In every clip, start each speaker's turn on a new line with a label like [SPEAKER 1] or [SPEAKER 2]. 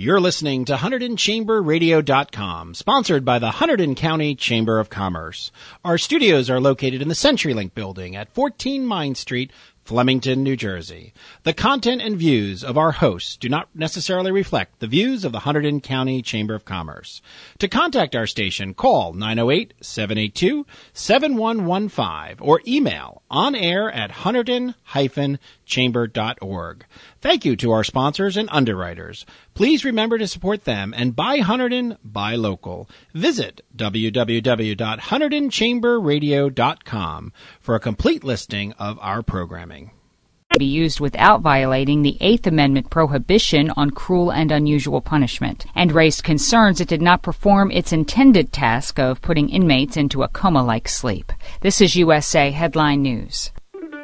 [SPEAKER 1] You're listening to HunterdonChamberRadio.com, sponsored by the Hunterdon County Chamber of Commerce. Our studios are located in the CenturyLink building at 14 Mine Street, Flemington, New Jersey. The content and views of our hosts do not necessarily reflect the views of the Hunterdon County Chamber of Commerce. To contact our station, call 908-782-7115 or email onair@hunterdon-chamber.org. Thank you to our sponsors and underwriters. Please remember to support them and buy Hunterdon, buy local. Visit www.HunterdonChamberRadio.com for a complete listing of our programming.
[SPEAKER 2] Be used without violating the Eighth Amendment prohibition on cruel and unusual punishment, and raised concerns it did not perform its intended task of putting inmates into a coma-like sleep. This is USA Headline News.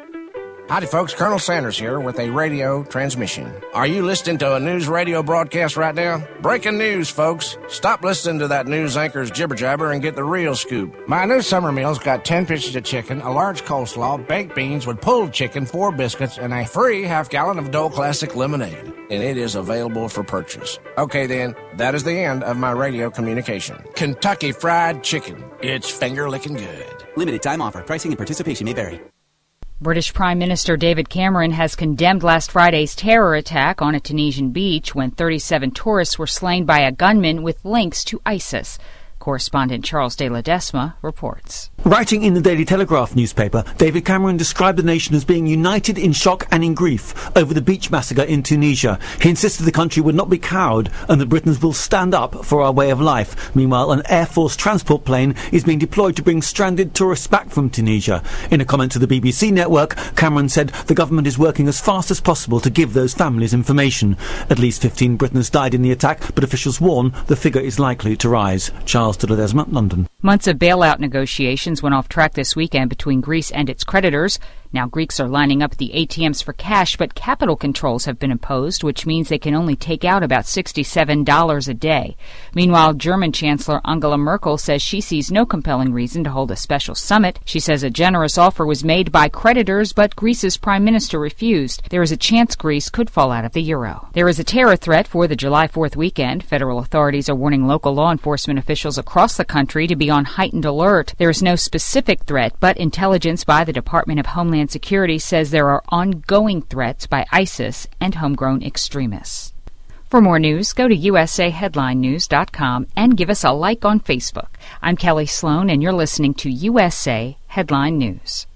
[SPEAKER 3] Howdy, folks. Colonel Sanders here with a radio transmission. Are you listening to a news radio broadcast right now? Breaking news, folks. Stop listening to that news anchor's jibber-jabber and get the real scoop. My new summer meal's got 10 pieces of chicken, a large coleslaw, baked beans with pulled chicken, 4 biscuits, and a free half-gallon of Dole Classic lemonade. And it is available for purchase. Okay, then. That is the end of my radio communication. Kentucky Fried Chicken. It's finger-licking good.
[SPEAKER 4] Limited time offer. Pricing and participation may vary.
[SPEAKER 2] British Prime Minister David Cameron has condemned last Friday's terror attack on a Tunisian beach when 37 tourists were slain by a gunman with links to ISIS. Correspondent Charles de Ledesma reports.
[SPEAKER 5] Writing in the Daily Telegraph newspaper, David Cameron described the nation as being united in shock and in grief over the beach massacre in Tunisia. He insisted the country would not be cowed and that Britons will stand up for our way of life. Meanwhile, an Air Force transport plane is being deployed to bring stranded tourists back from Tunisia. In a comment to the BBC network, Cameron said the government is working as fast as possible to give those families information. At least 15 Britons died in the attack, but officials warn the figure is likely to rise. Charles de Ledesma, London.
[SPEAKER 2] Months of bailout negotiations went off track this weekend between Greece and its creditors. Now Greeks are lining up at the ATMs for cash, but capital controls have been imposed, which means they can only take out about $67 a day. Meanwhile, German Chancellor Angela Merkel says she sees no compelling reason to hold a special summit. She says a generous offer was made by creditors, but Greece's prime minister refused. There is a chance Greece could fall out of the euro. There is a terror threat for the July 4th weekend. Federal authorities are warning local law enforcement officials across the country to be on heightened alert. There is no specific threat, but intelligence by the Department of Homeland Security says there are ongoing threats by ISIS and homegrown extremists. For more news, go to usaheadlinenews.com and give us a like on Facebook. I'm Kelly Sloan, and you're listening to USA Headline News.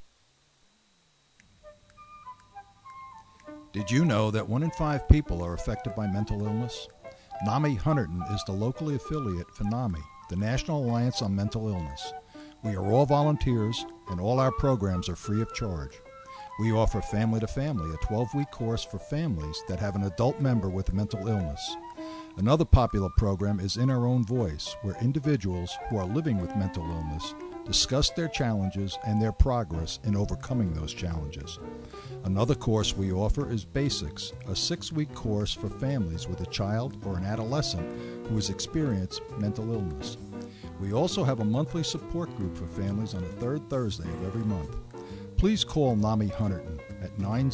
[SPEAKER 6] Did you know that 1 in 5 people are affected by mental illness? NAMI Hunterdon is the locally affiliate for NAMI, the National Alliance on Mental Illness. We are all volunteers, and all our programs are free of charge. We offer Family to Family, a 12-week course for families that have an adult member with a mental illness. Another popular program is In Our Own Voice, where individuals who are living with mental illness discuss their challenges and their progress in overcoming those challenges. Another course we offer is Basics, a 6-week course for families with a child or an adolescent who has experienced mental illness. We also have a monthly support group for families on the 3rd Thursday of every month. Please call NAMI Hunterdon at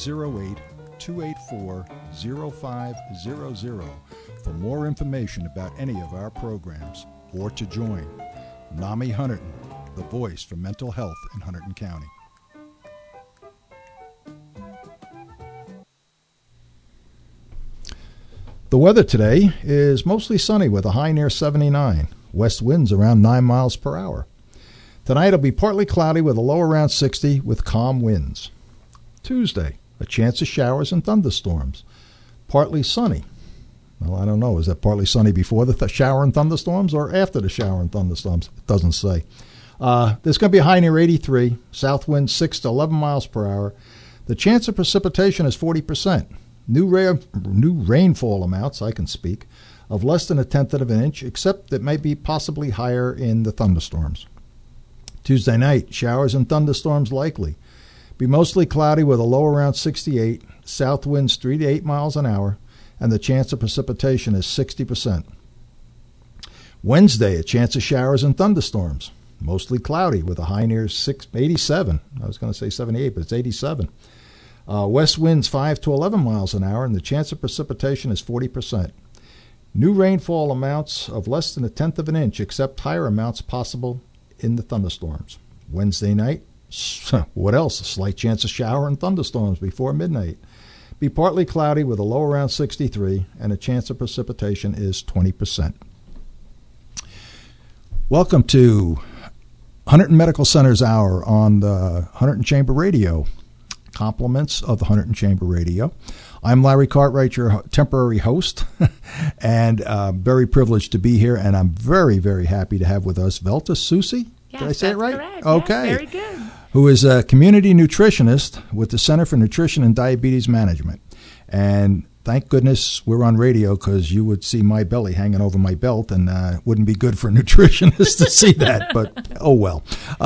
[SPEAKER 6] 908-284-0500 for more information about any of our programs or to join. NAMI Hunterdon, the voice for mental health in Hunterdon County. The weather today is mostly sunny with a high near 79. West winds around 9 miles per hour. Tonight it'll be partly cloudy with a low around 60 with calm winds. Tuesday, a chance of showers and thunderstorms. Partly sunny. Well, I don't know. Is that partly sunny before the shower and thunderstorms or after the shower and thunderstorms? It doesn't say. There's going to be a high near 83. South wind 6 to 11 miles per hour. The chance of precipitation is 40%. New rainfall amounts, I can speak, of less than 1/10 of an inch, except that may be possibly higher in the thunderstorms. Tuesday night, showers and thunderstorms likely. Be mostly cloudy with a low around 68, south winds 3 to 8 miles an hour, and the chance of precipitation is 60%. Wednesday, a chance of showers and thunderstorms. Mostly cloudy with a high near 87. I was going to say 78, but it's 87. West winds 5 to 11 miles an hour, and the chance of precipitation is 40%. New rainfall amounts of less than 1/10 of an inch, except higher amounts possible in the thunderstorms. Wednesday night, what else? A slight chance of shower and thunderstorms before midnight. Be partly cloudy with a low around 63, and a chance of precipitation is 20%. Welcome to Hunterdon Medical Center's Hour on the Hunterdon Chamber Radio. Compliments of the Hunterdon Chamber Radio. I'm Larry Cartwright, your temporary host, and very privileged to be here, and I'm very, very happy to have with us Velta Susi.
[SPEAKER 7] Yes,
[SPEAKER 6] Did I say it right?
[SPEAKER 7] Correct.
[SPEAKER 6] Okay.
[SPEAKER 7] Yes, very good.
[SPEAKER 6] Who is a community nutritionist with the Center for Nutrition and Diabetes Management. And thank goodness we're on radio, because you would see my belly hanging over my belt, and it wouldn't be good for a nutritionist to see that, but oh well.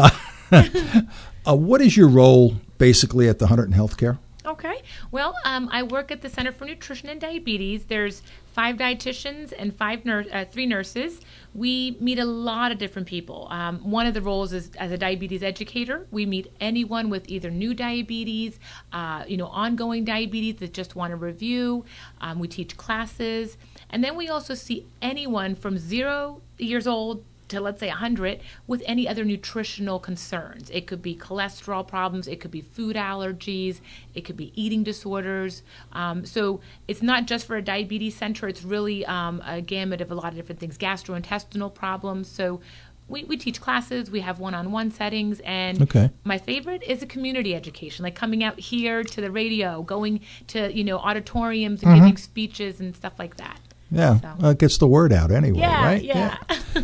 [SPEAKER 6] What is your role basically at the Hunterdon Healthcare?
[SPEAKER 7] Okay. Well, I work at the Center for Nutrition and Diabetes. There's 5 dietitians and 3 nurses. We meet a lot of different people. One of the roles is as a diabetes educator. We meet anyone with either new diabetes, ongoing diabetes that just want to review. We teach classes. And then we also see anyone from 0 years old to, let's say, 100 with any other nutritional concerns. It could be cholesterol problems, it could be food allergies, it could be eating disorders. So it's not just for a diabetes center, it's really a gamut of a lot of different things, gastrointestinal problems. So we teach classes, we have one-on-one settings, and my favorite is a community education, like coming out here to the radio, going to auditoriums and giving speeches and stuff like that.
[SPEAKER 6] Yeah,
[SPEAKER 7] so.
[SPEAKER 6] It gets the word out anyway, right?
[SPEAKER 7] Yeah.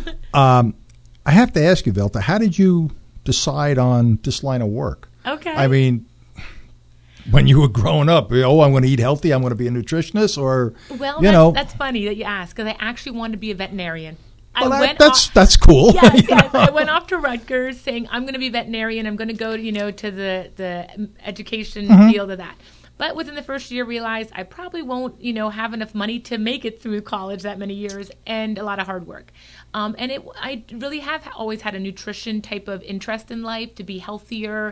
[SPEAKER 6] I have to ask you, Velta, how did you decide on this line of work?
[SPEAKER 7] Okay.
[SPEAKER 6] I mean, when you were growing up, I'm going to eat healthy, I'm going to be a nutritionist, or,
[SPEAKER 7] that's funny that you ask, because I actually wanted to be a veterinarian.
[SPEAKER 6] Well, that's cool.
[SPEAKER 7] Yes. I went off to Rutgers saying, I'm going to be a veterinarian, I'm going to go, to the education field of that. But within the first year, realized I probably won't, have enough money to make it through college that many years, and a lot of hard work. I really have always had a nutrition type of interest in life, to be healthier,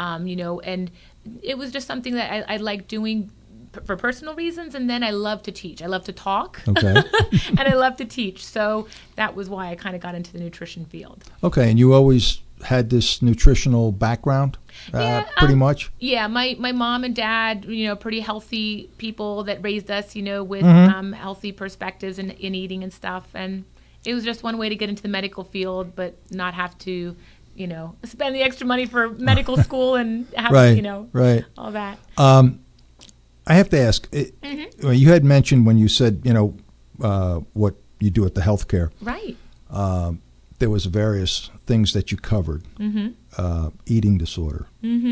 [SPEAKER 7] and it was just something that I like doing for personal reasons. And then I love to teach. I love to talk, and I love to teach. So that was why I kind of got into the nutrition field. Okay, and you always had this nutritional background? Pretty much. Yeah, my mom and dad, pretty healthy people that raised us, with healthy perspectives in eating and stuff. And it was just one way to get into the medical field, but not have to, spend the extra money for medical school and have, all that. I have to ask, you had mentioned when you said, what you do at the healthcare. Right. There was various things that you covered. Eating disorder.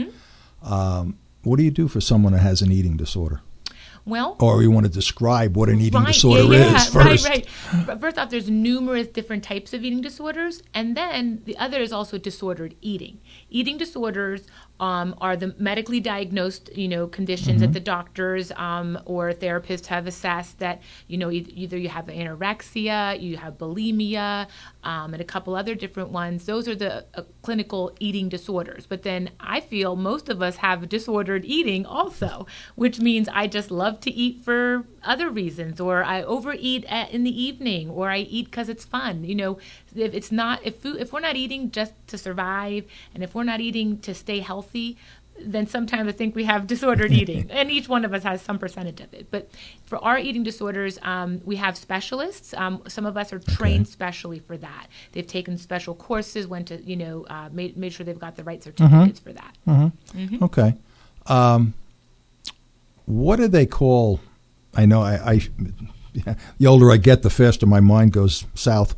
[SPEAKER 7] What do you do for someone that has an eating disorder? Well, or you want to describe what an eating disorder is first. Right. First off, there's numerous different types of eating disorders, and then the other is also disordered eating. Eating disorders are the medically diagnosed, conditions that the doctors or therapists have assessed that, either you have anorexia, you have bulimia, and a couple other different ones. Those are the clinical eating disorders. But then I feel most of us have disordered eating also, which means I just love to eat for other reasons, or I overeat in the evening, or I eat because it's fun. If we're not eating just to survive, and if we're not eating to stay healthy, then sometimes I think we have disordered eating, and each one of us has some percentage of it. But for our eating disorders, we have specialists. Some of us are trained specially for that. They've taken special courses, went to, made sure they've got the right certificates for that. Okay. What do they call? I know the older I get, the faster my mind goes south.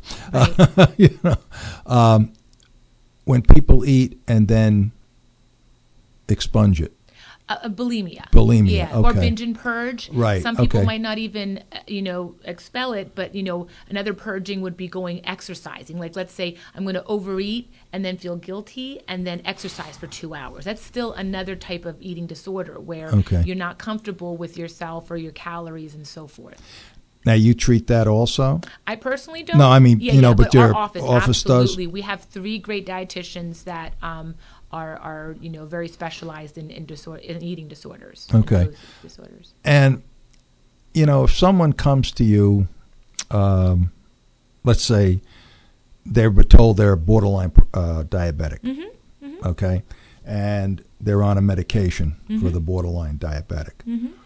[SPEAKER 7] Right. When people eat and then expunge it. Bulimia. Yeah. Okay. Or binge and purge. Right. Some people might not even, expel it, but, another purging would be going exercising. Like, let's say I'm going to overeat and then feel guilty and then exercise for 2 hours. That's still another type of eating disorder where you're not comfortable with yourself or your calories and so forth. Now, you treat that also? I personally don't. No, I mean, but your office does? Absolutely. We have 3 great dietitians that are very specialized in eating disorders. Okay. Disorders. And, if someone comes to you,
[SPEAKER 6] let's say they're told they're borderline diabetic, okay, and they're on a medication for the borderline diabetic.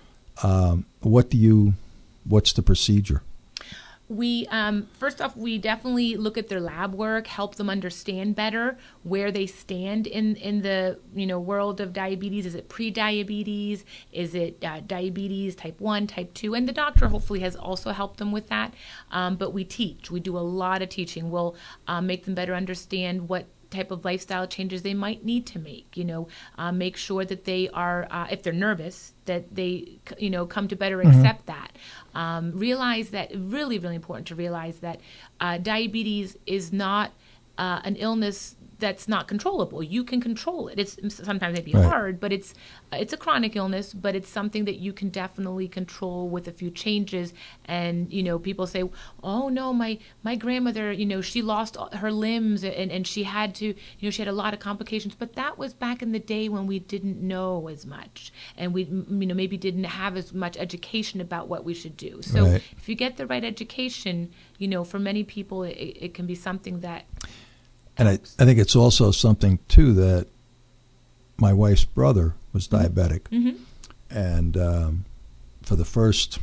[SPEAKER 6] What's the procedure?
[SPEAKER 7] We first off, we definitely look at their lab work, help them understand better where they stand in the world of diabetes. Is it pre-diabetes? Is it diabetes type 1, type 2? And the doctor hopefully has also helped them with that. But we teach. We do a lot of teaching. We'll make them better understand what type of lifestyle changes they might need to make. Make sure that they are, if they're nervous, that they come to better accept that. Realize that, really, really important to realize that diabetes is not an illness that's not controllable. You can control it. It's sometimes maybe hard, but it's a chronic illness, but it's something that you can definitely control with a few changes. And people say, "Oh no, my grandmother, she lost her limbs and she had to, she had a lot of complications." But that was back in the day when we didn't know as much, and we maybe didn't have as much education about what we should do. So if you get the right education, for many people it can be something that.
[SPEAKER 6] And I think it's also something, too, that my wife's brother was diabetic. And for the first,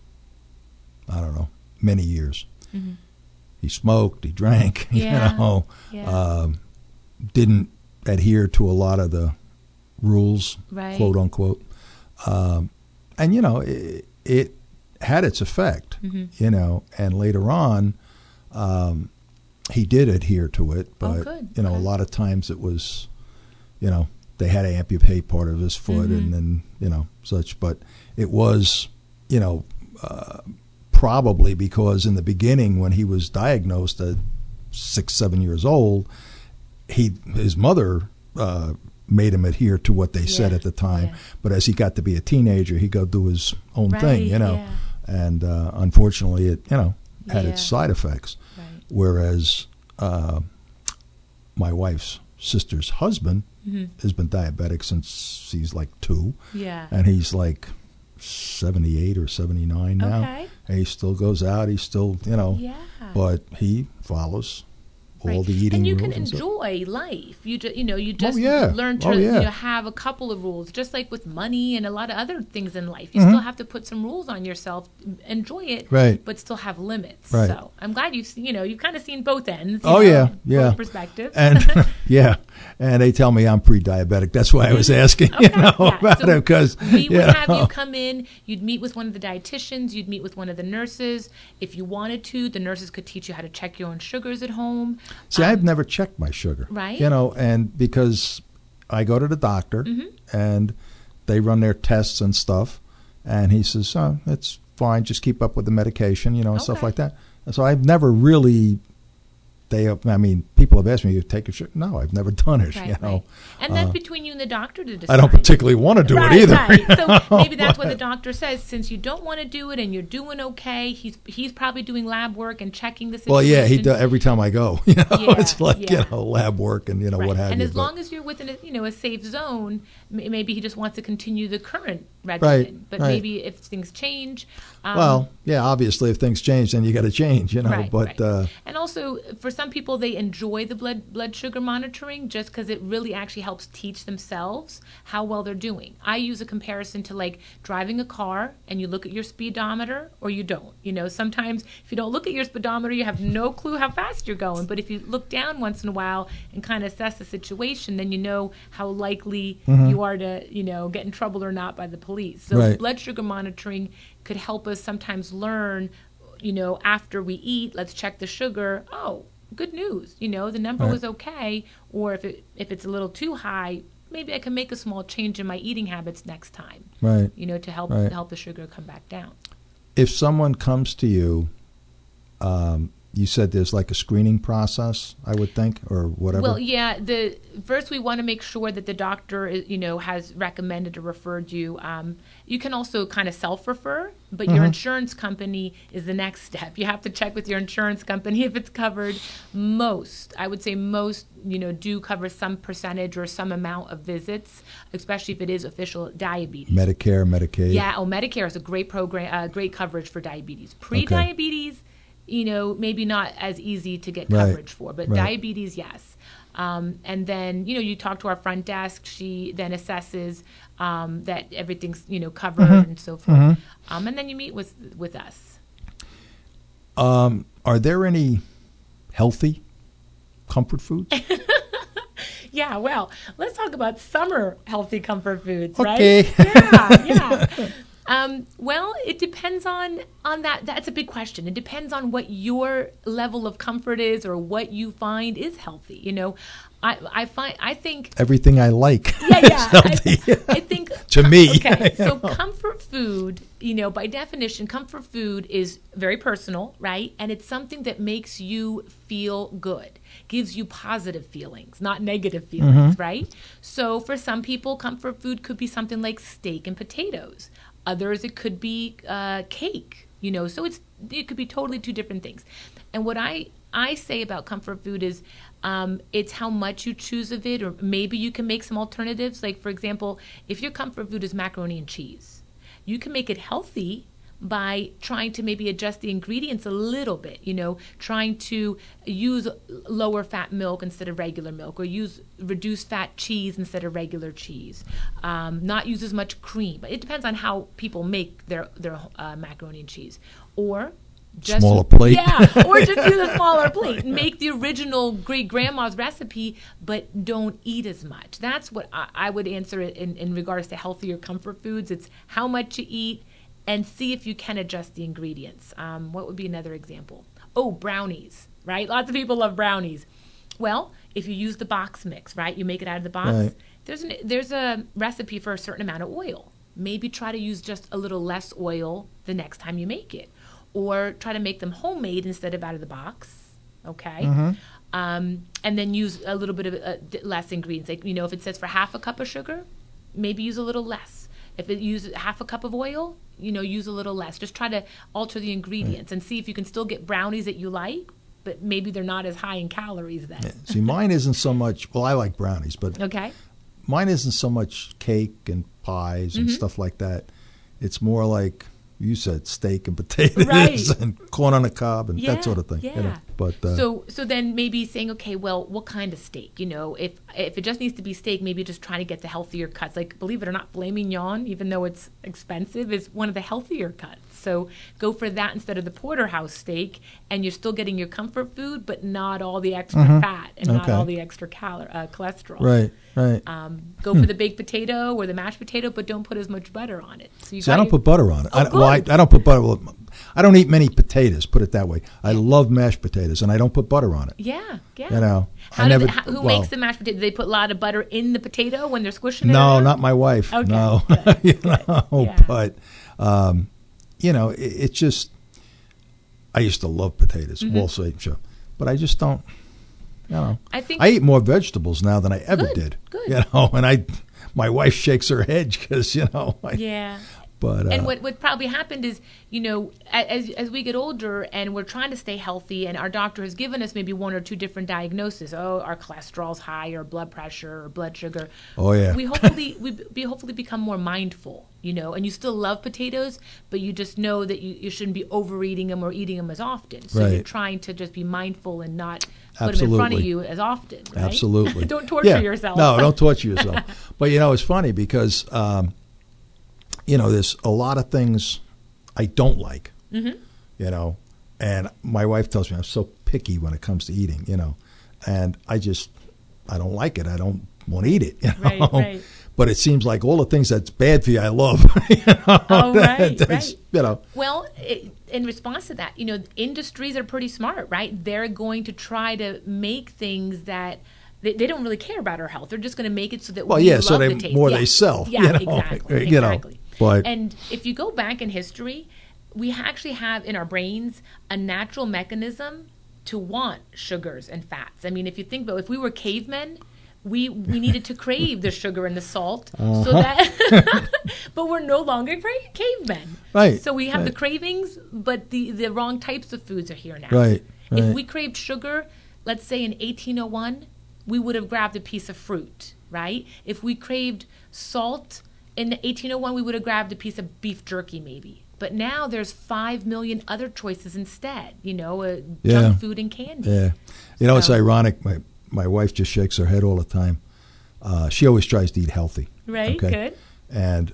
[SPEAKER 6] many years, he smoked, he drank, didn't adhere to a lot of the rules, quote unquote. And, it had its effect, and later on, he did adhere to it, but a lot of times it was, they had to amputate part of his foot and then such. But it was, probably because in the beginning when he was diagnosed at 6-7 years old, his mother made him adhere to what they said at the time. But as he got to be a teenager, he go do his own thing, and unfortunately it had its side effects. Whereas my wife's sister's husband has been diabetic since he's like 2. And he's like 78 or 79 now. And he still goes out. He's still, but he follows all the eating
[SPEAKER 7] and you
[SPEAKER 6] rules
[SPEAKER 7] can enjoy life. You just learn to have a couple of rules, just like with money and a lot of other things in life. You still have to put some rules on yourself, enjoy it, but still have limits. So I'm glad you've kind of seen both ends. Both perspectives.
[SPEAKER 6] And and they tell me I'm pre-diabetic. That's why I was asking about it, because
[SPEAKER 7] we would have you come in. You'd meet with one of the dietitians. You'd meet with one of the nurses. If you wanted to, the nurses could teach you how to check your own sugars at home.
[SPEAKER 6] See, I've never checked my sugar, and because I go to the doctor and they run their tests and stuff, and he says, "Oh, it's fine. Just keep up with the medication, and stuff like that." And so I've never really. People have asked me, "You take a sugar?" No, I've never done it.
[SPEAKER 7] And that's between you and the doctor to decide.
[SPEAKER 6] I don't particularly want to do it either.
[SPEAKER 7] So maybe that's what the doctor says. Since you don't want to do it and you're doing okay, he's probably doing lab work and checking the situation.
[SPEAKER 6] Well, yeah, he does every time I go. It's like lab work and what have you.
[SPEAKER 7] And as long as you're within a safe zone, maybe he just wants to continue the current regimen. But maybe if things change.
[SPEAKER 6] Obviously, if things change, then you got to change.
[SPEAKER 7] And also for some people, they enjoy the blood sugar monitoring just because it really actually helps teach themselves how well they're doing. I use a comparison to like driving a car and you look at your speedometer or you don't. Sometimes if you don't look at your speedometer, you have no clue how fast you're going. But if you look down once in a while and kind of assess the situation, then you know how likely you are to, get in trouble or not by the police. So blood sugar monitoring could help us sometimes learn, after we eat, let's check the sugar. Oh, good news. The number was okay. Or if it's a little too high, maybe I can make a small change in my eating habits next time. To help the sugar come back down.
[SPEAKER 6] If someone comes to you, you said there's like a screening process, I would think, or whatever.
[SPEAKER 7] Well, yeah. First, we want to make sure that the doctor, has recommended or referred you. You can also kind of self-refer, but your insurance company is the next step. You have to check with your insurance company if it's covered. I would say most, do cover some percentage or some amount of visits, especially if it is official diabetes.
[SPEAKER 6] Medicare, Medicaid.
[SPEAKER 7] Yeah. Medicare is a great program, great coverage for diabetes. Pre-diabetes. maybe not as easy to get
[SPEAKER 6] Right.
[SPEAKER 7] coverage for. But diabetes, yes. And then, you talk to our front desk. She then assesses that everything's, covered and so forth. And then you meet with us.
[SPEAKER 6] Are there any healthy comfort foods?
[SPEAKER 7] Yeah, well, let's talk about summer healthy comfort foods,
[SPEAKER 6] Okay.
[SPEAKER 7] right? Yeah. Well, it depends on that. That's a big question. It depends on what your level of comfort is or what you find is healthy. I think
[SPEAKER 6] Everything I like
[SPEAKER 7] yeah.
[SPEAKER 6] is healthy.
[SPEAKER 7] I think
[SPEAKER 6] To me.
[SPEAKER 7] Okay, so comfort food, by definition, comfort food is very personal, right? And it's something that makes you feel good, gives you positive feelings, not negative feelings, right? So for some people, comfort food could be something like steak and potatoes. Others, it could be cake, so it could be totally two different things. And what I say about comfort food is it's how much you choose of it, or maybe you can make some alternatives. Like, for example, if your comfort food is macaroni and cheese, you can make it healthy by trying to maybe adjust the ingredients a little bit, trying to use lower fat milk instead of regular milk, or use reduced fat cheese instead of regular cheese, not use as much cream. But it depends on how people make their macaroni and cheese. Or just
[SPEAKER 6] Smaller plate.
[SPEAKER 7] Yeah, or just use a smaller plate. Make the original great grandma's recipe, but don't eat as much. That's what I would answer it in regards to healthier comfort foods. It's how much you eat, and see if you can adjust the ingredients. What would be another example? Oh, brownies, right? Lots of people love brownies. Well, if you use the box mix, right? You make it out of the box.
[SPEAKER 6] Right.
[SPEAKER 7] There's a recipe for a certain amount of oil. Maybe try to use just a little less oil the next time you make it. Or try to make them homemade instead of out of the box, okay? And then use a little bit of less ingredients. Like, if it says for half a cup of sugar, maybe use a little less. If it uses half a cup of oil, use a little less. Just try to alter the ingredients and see if you can still get brownies that you like, but maybe they're not as high in calories then.
[SPEAKER 6] Yeah. See, mine isn't so much, well, I like brownies, but
[SPEAKER 7] Okay.
[SPEAKER 6] mine isn't so much cake and pies and stuff like that. It's more like, you said, steak and potatoes
[SPEAKER 7] Right.
[SPEAKER 6] and corn on the cob and
[SPEAKER 7] Yeah,
[SPEAKER 6] that sort of thing.
[SPEAKER 7] yeah.
[SPEAKER 6] But
[SPEAKER 7] So then maybe saying, okay, well, what kind of steak? If it just needs to be steak, maybe just trying to get the healthier cuts. Like, believe it or not, filet mignon, even though it's expensive, is one of the healthier cuts. So go for that instead of the porterhouse steak, and you're still getting your comfort food, but not all the extra fat and not
[SPEAKER 6] Okay.
[SPEAKER 7] all the extra cholesterol.
[SPEAKER 6] right.
[SPEAKER 7] Go for the baked potato or the mashed potato, but don't put as much butter on it. So you
[SPEAKER 6] See, I don't put butter on it.
[SPEAKER 7] Oh,
[SPEAKER 6] I
[SPEAKER 7] good.
[SPEAKER 6] don't put butter. Well, I don't eat many potatoes, put it that way. I love mashed potatoes, and I don't put butter on it.
[SPEAKER 7] Yeah. Who
[SPEAKER 6] well,
[SPEAKER 7] makes the mashed potato? Do they put a lot of butter in the potato when they're squishing it?
[SPEAKER 6] No,
[SPEAKER 7] around?
[SPEAKER 6] not my wife.
[SPEAKER 7] Okay,
[SPEAKER 6] No,
[SPEAKER 7] good, Yeah.
[SPEAKER 6] But it's just. I used to love potatoes, Wall Street Show, but I just don't.
[SPEAKER 7] I think
[SPEAKER 6] I eat more vegetables now than I ever
[SPEAKER 7] Good,
[SPEAKER 6] did.
[SPEAKER 7] good.
[SPEAKER 6] And my wife shakes her head because
[SPEAKER 7] yeah.
[SPEAKER 6] But
[SPEAKER 7] And what probably happened is, as we get older and we're trying to stay healthy, and our doctor has given us maybe one or two different diagnoses. Oh, our cholesterol's high, or blood pressure, or blood sugar.
[SPEAKER 6] Oh, yeah.
[SPEAKER 7] We hopefully become more mindful, and you still love potatoes, but you just know that you shouldn't be overeating them or eating them as often. So you're
[SPEAKER 6] Right.
[SPEAKER 7] trying to just be mindful and not put them in front of
[SPEAKER 6] Absolutely.
[SPEAKER 7] you as often. Right?
[SPEAKER 6] Absolutely.
[SPEAKER 7] Don't torture yourself.
[SPEAKER 6] No, don't torture yourself. But it's funny because there's a lot of things I don't like. And my wife tells me I'm so picky when it comes to eating. And I don't like it. I don't want to eat it.
[SPEAKER 7] Right.
[SPEAKER 6] But it seems like all the things that's bad for you, I love.
[SPEAKER 7] Oh, right,
[SPEAKER 6] That's,
[SPEAKER 7] right. Well, in response to that, industries are pretty smart, right? They're going to try to make things that they don't really care about our health. They're just going to make it so that we love
[SPEAKER 6] so
[SPEAKER 7] the taste.
[SPEAKER 6] they sell.
[SPEAKER 7] Yeah, exactly. Exactly.
[SPEAKER 6] But
[SPEAKER 7] and if you go back in history, we actually have in our brains a natural mechanism to want sugars and fats. I mean, if you think about it, if we were cavemen, we needed to crave the sugar and the salt so that but we're no longer cavemen.
[SPEAKER 6] Right.
[SPEAKER 7] So we have
[SPEAKER 6] right.
[SPEAKER 7] the cravings, but the wrong types of foods are here now.
[SPEAKER 6] Right.
[SPEAKER 7] If we craved sugar, let's say in 1801, we would have grabbed a piece of fruit, right? If we craved salt in 1801, we would have grabbed a piece of beef jerky maybe, But now there's 5 million other choices instead, junk food and candy.
[SPEAKER 6] Yeah. It's ironic. My wife just shakes her head all the time. She always tries to eat healthy.
[SPEAKER 7] Right,
[SPEAKER 6] okay?
[SPEAKER 7] Good.
[SPEAKER 6] And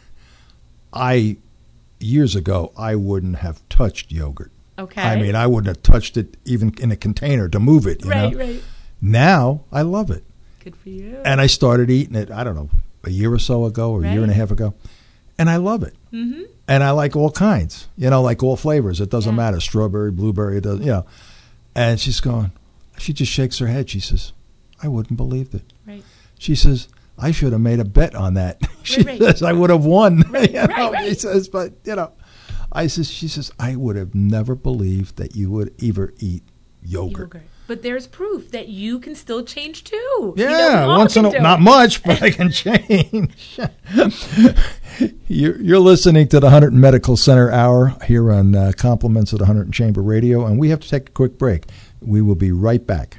[SPEAKER 6] years ago, I wouldn't have touched yogurt.
[SPEAKER 7] Okay.
[SPEAKER 6] I mean, I wouldn't have touched it even in a container to move it, you know?
[SPEAKER 7] Right.
[SPEAKER 6] Now, I love it.
[SPEAKER 7] Good for you.
[SPEAKER 6] And I started eating it, I don't know, a year or so ago or a year and a half ago. And I love it.
[SPEAKER 7] Mm-hmm.
[SPEAKER 6] And I like all kinds, like all flavors. It doesn't matter. Strawberry, blueberry, it doesn't, And she just shakes her head. She says, I wouldn't believe it.
[SPEAKER 7] Right.
[SPEAKER 6] She says, I should have made a bet on that. She says, I would have won.
[SPEAKER 7] Right.
[SPEAKER 6] She says, but, she says, I would have never believed that you would ever eat yogurt.
[SPEAKER 7] But there's proof that you can still change too.
[SPEAKER 6] Yeah, not much, but I can change. You're listening to the Hunterdon Medical Center Hour here on Compliments of the Hunterdon Chamber Radio, and we have to take a quick break. We will be right back.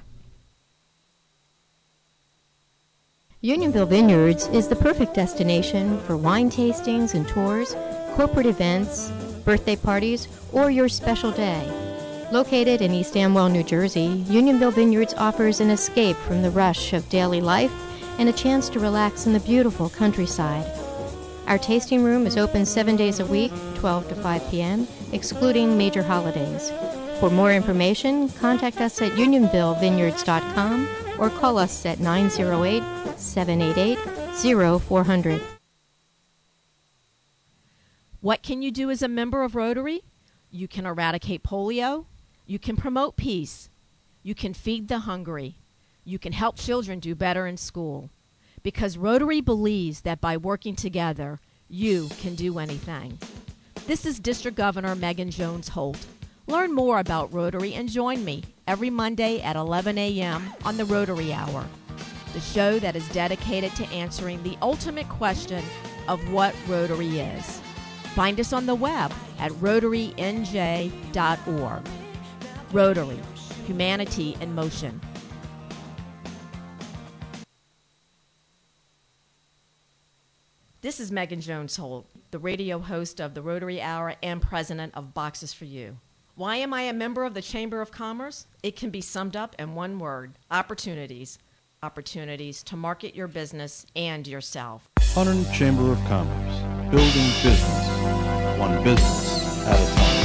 [SPEAKER 8] Unionville Vineyards is the perfect destination for wine tastings and tours, corporate events, birthday parties, or your special day. Located in East Amwell, New Jersey, Unionville Vineyards offers an escape from the rush of daily life and a chance to relax in the beautiful countryside. Our tasting room is open 7 days a week, 12 to 5 p.m., excluding major holidays. For more information, contact us at unionvillevineyards.com or call us at 908-788-0400.
[SPEAKER 9] What can you do as a member of Rotary? You can eradicate polio. You can promote peace. You can feed the hungry. You can help children do better in school. Because Rotary believes that by working together, you can do anything. This is District Governor Megan Jones Holt. Learn more about Rotary and join me every Monday at 11 a.m. on the Rotary Hour, the show that is dedicated to answering the ultimate question of what Rotary is. Find us on the web at rotarynj.org. Rotary, humanity in motion. This is Megan Jones Holt, the radio host of the Rotary Hour and president of Boxes for You. Why am I a member of the Chamber of Commerce? It can be summed up in one word: opportunities. Opportunities to market your business and yourself.
[SPEAKER 10] Hunterdon Chamber of Commerce, building business, one business at a time.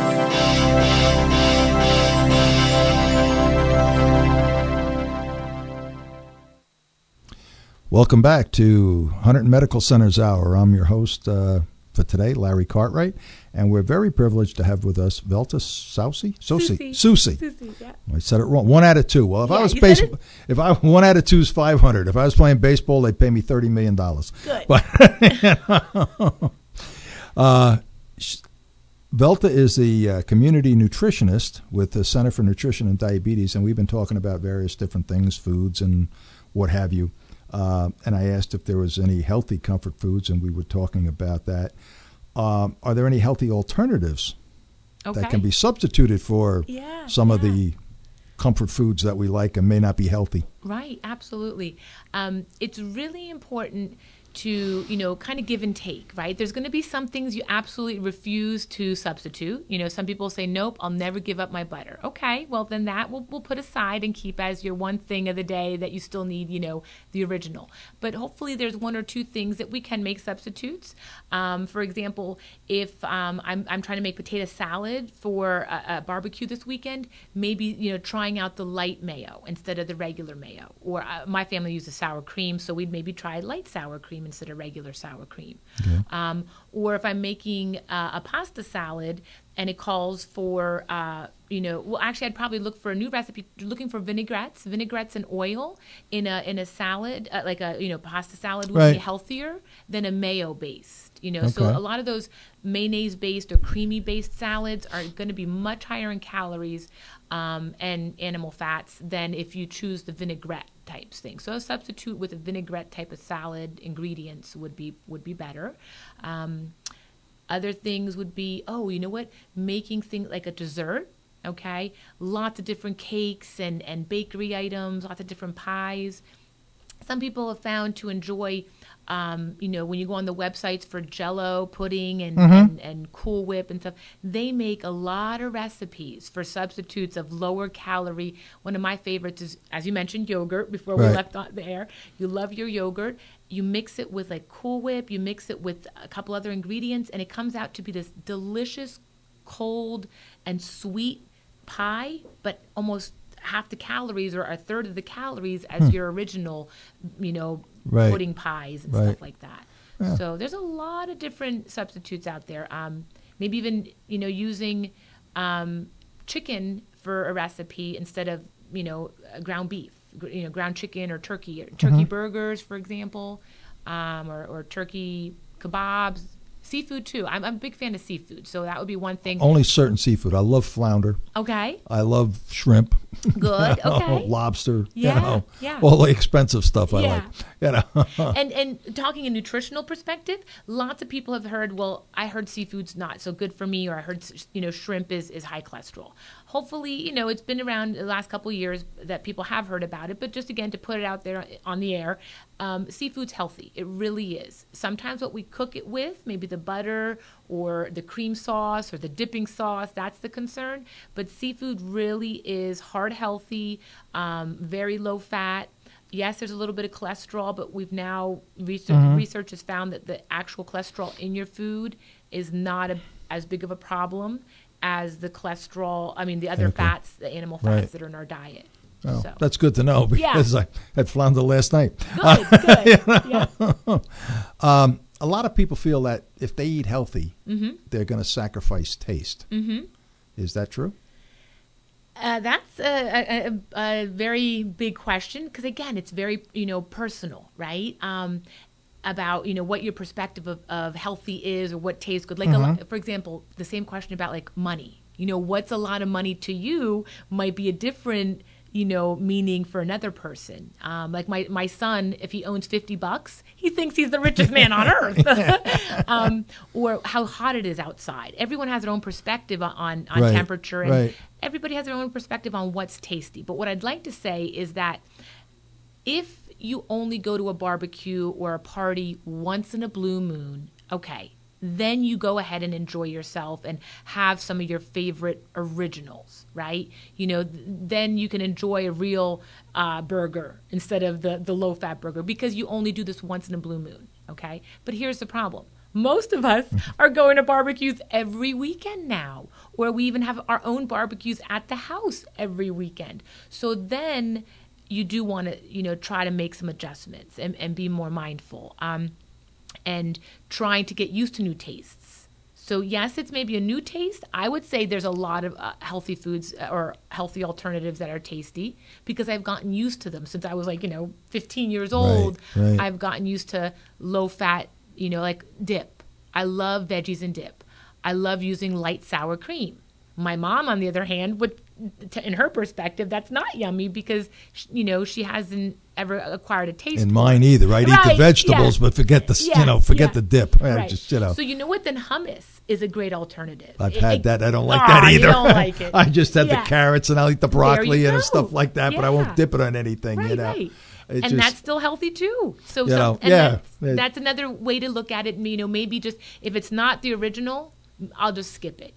[SPEAKER 6] Welcome back to Hunterdon Medical Center's Hour. I'm your host for today, Larry Cartwright, and we're very privileged to have with us Velta Susie.
[SPEAKER 7] Yeah.
[SPEAKER 6] I said it wrong. 1 out of 2. Well, if 1 out of 2 is 500. If I was playing baseball, they'd pay me $30 million.
[SPEAKER 7] Good.
[SPEAKER 6] But Velta is the community nutritionist with the Center for Nutrition and Diabetes, and we've been talking about various different things, foods and what have you. And I asked if there was any healthy comfort foods, and we were talking about that. Are there any healthy alternatives that can be substituted for some of the comfort foods that we like and may not be healthy?
[SPEAKER 7] Right, absolutely. It's really important to, kind of give and take, right? There's going to be some things you absolutely refuse to substitute. Some people say, nope, I'll never give up my butter. Okay, well, then that we'll put aside and keep as your one thing of the day that you still need, the original. But hopefully there's 1 or 2 things that we can make substitutes. For example, if I'm trying to make potato salad for a barbecue this weekend, maybe, trying out the light mayo instead of the regular mayo. Or my family uses sour cream, so we'd maybe try light sour cream instead of regular sour cream. Okay. Or if I'm making a pasta salad and it calls for, actually I'd probably look for a new recipe, looking for vinaigrettes and oil in a salad, like a, pasta salad would be healthier than a mayo-based. So a lot of those mayonnaise-based or creamy-based salads are going to be much higher in calories and animal fats than if you choose the vinaigrette types things. So a substitute with a vinaigrette type of salad ingredients would be better. Other things would be, making things like a dessert. Okay, lots of different cakes and bakery items, lots of different pies. Some people have found to enjoy, when you go on the websites for Jell-O pudding and Cool Whip and stuff, they make a lot of recipes for substitutes of lower calorie. One of my favorites is, as you mentioned, yogurt before we left on the air. You love your yogurt. You mix it with like Cool Whip. You mix it with a couple other ingredients, and it comes out to be this delicious, cold and sweet pie, but almost half the calories or a third of the calories as your original, pudding pies and stuff like that. Yeah. So there's a lot of different substitutes out there. Maybe even, using chicken for a recipe instead of, ground beef, ground chicken or turkey burgers, for example, or turkey kebabs. Seafood, too. I'm a big fan of seafood, so that would be one thing.
[SPEAKER 6] Only certain seafood. I love flounder.
[SPEAKER 7] Okay.
[SPEAKER 6] I love shrimp.
[SPEAKER 7] Good, okay.
[SPEAKER 6] Lobster.
[SPEAKER 7] Yeah.
[SPEAKER 6] All the expensive stuff I like.
[SPEAKER 7] And talking a nutritional perspective, lots of people have heard, well, I heard seafood's not so good for me, or I heard, shrimp is high cholesterol. Hopefully, it's been around the last couple of years that people have heard about it, but just again, to put it out there on the air, seafood's healthy. It really is. Sometimes what we cook it with, maybe the butter or the cream sauce or the dipping sauce, that's the concern. But seafood really is heart healthy, very low fat. Yes, there's a little bit of cholesterol, but we've now, research has found that the actual cholesterol in your food is not as big of a problem as the cholesterol, the other fats, the animal fats that are in our diet.
[SPEAKER 6] Oh, so. That's good to know, because I had flounder last night.
[SPEAKER 7] Good.
[SPEAKER 6] A lot of people feel that if they eat healthy, they're going to sacrifice taste. Is that true?
[SPEAKER 7] That's a very big question, because again, it's very personal, right? About what your perspective of healthy is, or what tastes good. Like for example, the same question about like money. What's a lot of money to you might be a different meaning for another person. Like my son, if he owns $50, he thinks he's the richest man on earth. Or how hot it is outside. Everyone has their own perspective on temperature, and everybody has their own perspective on what's tasty. But what I'd like to say is that if you only go to a barbecue or a party once in a blue moon, okay, then you go ahead and enjoy yourself and have some of your favorite originals, right? Then you can enjoy a real burger instead of the low-fat burger, because you only do this once in a blue moon, okay? But here's the problem. Most of us are going to barbecues every weekend now, or we even have our own barbecues at the house every weekend. So then you do want to, try to make some adjustments and be more mindful. And trying to get used to new tastes. So yes, it's maybe a new taste. I would say there's a lot of healthy foods or healthy alternatives that are tasty, because I've gotten used to them since I was 15 years old.
[SPEAKER 6] Right.
[SPEAKER 7] I've gotten used to low fat, like dip. I love veggies and dip. I love using light sour cream. My mom, on the other hand, in her perspective, that's not yummy, because she hasn't ever acquired a taste.
[SPEAKER 6] And mine either. I'd eat the vegetables, but forget the the dip.
[SPEAKER 7] Right.
[SPEAKER 6] So
[SPEAKER 7] you know what? Then hummus is a great alternative.
[SPEAKER 6] I've had that. I don't like that either.
[SPEAKER 7] You don't like it.
[SPEAKER 6] I just have the carrots, and I'll eat the broccoli and stuff like that, but I won't dip it on anything.
[SPEAKER 7] Right. And that's still healthy too. So that's another way to look at it. Maybe just if it's not the original, I'll just skip it.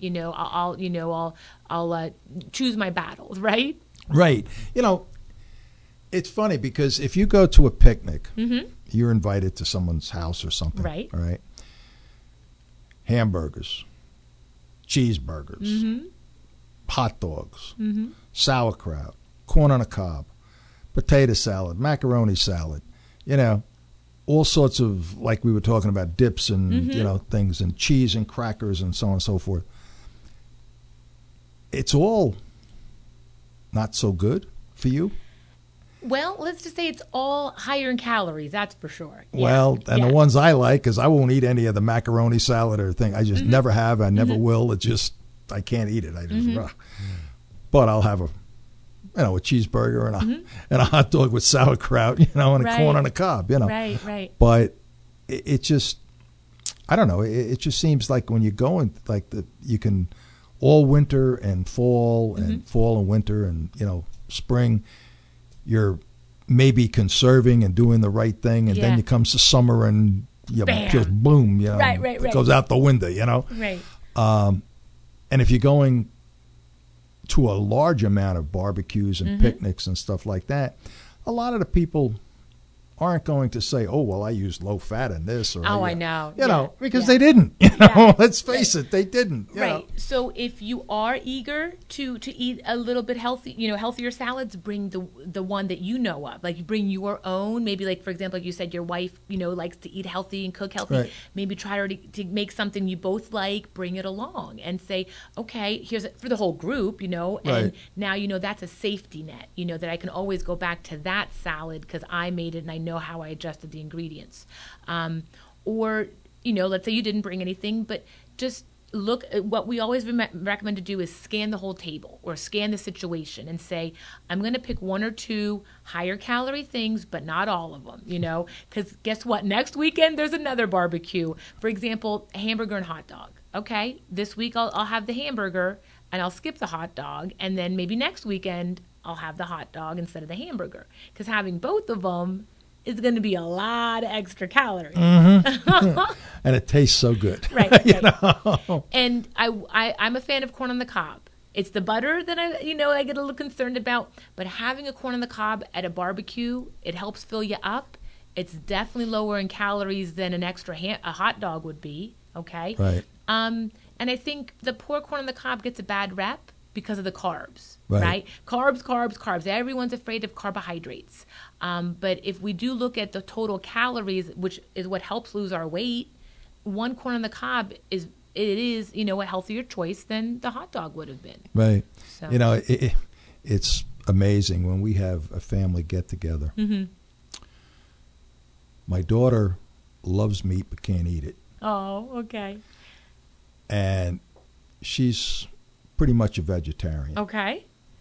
[SPEAKER 7] I'll choose my battles, right?
[SPEAKER 6] Right. It's funny, because if you go to a picnic, you're invited to someone's house or something.
[SPEAKER 7] Right.
[SPEAKER 6] All right. Hamburgers, cheeseburgers, hot dogs, sauerkraut, corn on a cob, potato salad, macaroni salad, all sorts of, like we were talking about, dips and, things, and cheese and crackers and so on and so forth. It's all not so good for you.
[SPEAKER 7] Well, let's just say it's all higher in calories, that's for sure.
[SPEAKER 6] Well, and the ones I like, because I won't eat any of the macaroni salad or thing. I just never have. I never will. It just, I can't eat it. I just, but I'll have a cheeseburger and a hot dog with sauerkraut, and a corn on a cob,
[SPEAKER 7] Right.
[SPEAKER 6] But it just, I don't know. It just seems like when you go in, you can all winter and fall and fall and winter and spring, you're maybe conserving and doing the right thing, and then it comes to summer and just boom,
[SPEAKER 7] right.
[SPEAKER 6] It goes out the window,
[SPEAKER 7] Right.
[SPEAKER 6] And if you're going to a large amount of barbecues and picnics and stuff like that, a lot of the people aren't going to say, "Oh, well, I used low fat in this," or
[SPEAKER 7] I know.
[SPEAKER 6] Because they didn't. Let's face it, they didn't. You know?
[SPEAKER 7] So if you are eager to eat a little bit healthy, healthier salads, bring the one that you know of. Like, you bring your own. Maybe, like, for example, like you said, your wife, likes to eat healthy and cook healthy.
[SPEAKER 6] Right.
[SPEAKER 7] Maybe try to make something you both like. Bring it along and say, okay, here's it for the whole group. And now that's a safety net. That I can always go back to that salad because I made it and I know how I adjusted the ingredients. Or let's say you didn't bring anything, but just look at what we always recommend to do is scan the whole table or scan the situation and say, I'm going to pick one or two higher calorie things, but not all of them, because guess what? Next weekend, there's another barbecue. For example, a hamburger and hot dog. Okay, this week I'll have the hamburger and I'll skip the hot dog. And then maybe next weekend I'll have the hot dog instead of the hamburger, because having both of them is going to be a lot of extra calories.
[SPEAKER 6] And it tastes so good.
[SPEAKER 7] Right. And I'm a fan of corn on the cob. It's the butter that I get a little concerned about. But having a corn on the cob at a barbecue, it helps fill you up. It's definitely lower in calories than an extra a hot dog would be. Okay.
[SPEAKER 6] Right.
[SPEAKER 7] And I think the poor corn on the cob gets a bad rep because of the carbs, right? Carbs. Everyone's afraid of carbohydrates. But if we do look at the total calories, which is what helps lose our weight, one corn on the cob is a healthier choice than the hot dog would have been.
[SPEAKER 6] Right.
[SPEAKER 7] So.
[SPEAKER 6] It's amazing when we have a family get together. My daughter loves meat but can't eat it.
[SPEAKER 7] Oh, okay.
[SPEAKER 6] And she's pretty much a vegetarian.
[SPEAKER 7] Okay.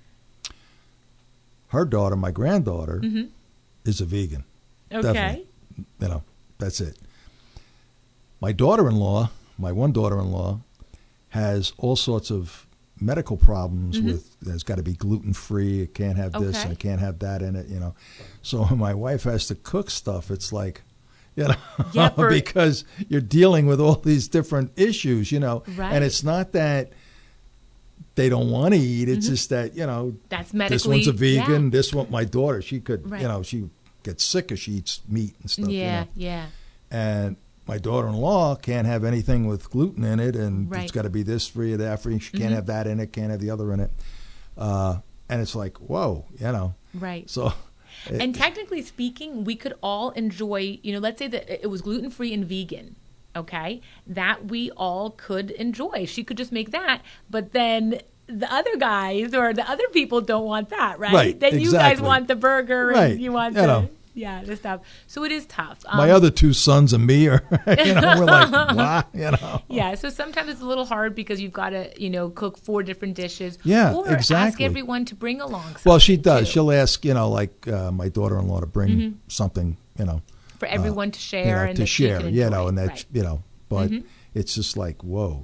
[SPEAKER 6] Her daughter, my granddaughter, is a vegan.
[SPEAKER 7] Okay.
[SPEAKER 6] Definitely. That's it. My daughter-in-law, my one daughter-in-law, has all sorts of medical problems with, there's got to be gluten-free, it can't have this and it can't have that in it, So when my wife has to cook stuff, it's like, because you're dealing with all these different issues,
[SPEAKER 7] Right.
[SPEAKER 6] And it's not that they don't want to eat. It's just that,
[SPEAKER 7] that's medically,
[SPEAKER 6] this one's a vegan. This one, my daughter, she could,
[SPEAKER 7] right.
[SPEAKER 6] She gets sick if she eats meat and stuff.
[SPEAKER 7] Yeah.
[SPEAKER 6] And my daughter-in-law can't have anything with gluten in it, and
[SPEAKER 7] right.
[SPEAKER 6] it's got to be this free or that free. She can't have that in it, can't have the other in it. And it's like, whoa,
[SPEAKER 7] Right.
[SPEAKER 6] So.
[SPEAKER 7] And technically speaking, we could all enjoy, let's say that it was gluten-free and vegan. Okay, that we all could enjoy. She could just make that, but then the other guys or the other people don't want that, right?
[SPEAKER 6] Right,
[SPEAKER 7] then you guys want the burger
[SPEAKER 6] right.
[SPEAKER 7] and you want the stuff. So it is tough.
[SPEAKER 6] My other two sons and me are, we're like, what?
[SPEAKER 7] Yeah, so sometimes it's a little hard because you've got to, cook 4 different dishes.
[SPEAKER 6] Yeah,
[SPEAKER 7] or
[SPEAKER 6] exactly.
[SPEAKER 7] ask everyone to bring along something.
[SPEAKER 6] Well, she does.
[SPEAKER 7] Too.
[SPEAKER 6] She'll ask, my daughter-in-law to bring something,
[SPEAKER 7] for everyone to share and
[SPEAKER 6] to share, and
[SPEAKER 7] that's
[SPEAKER 6] right. But it's just like, whoa,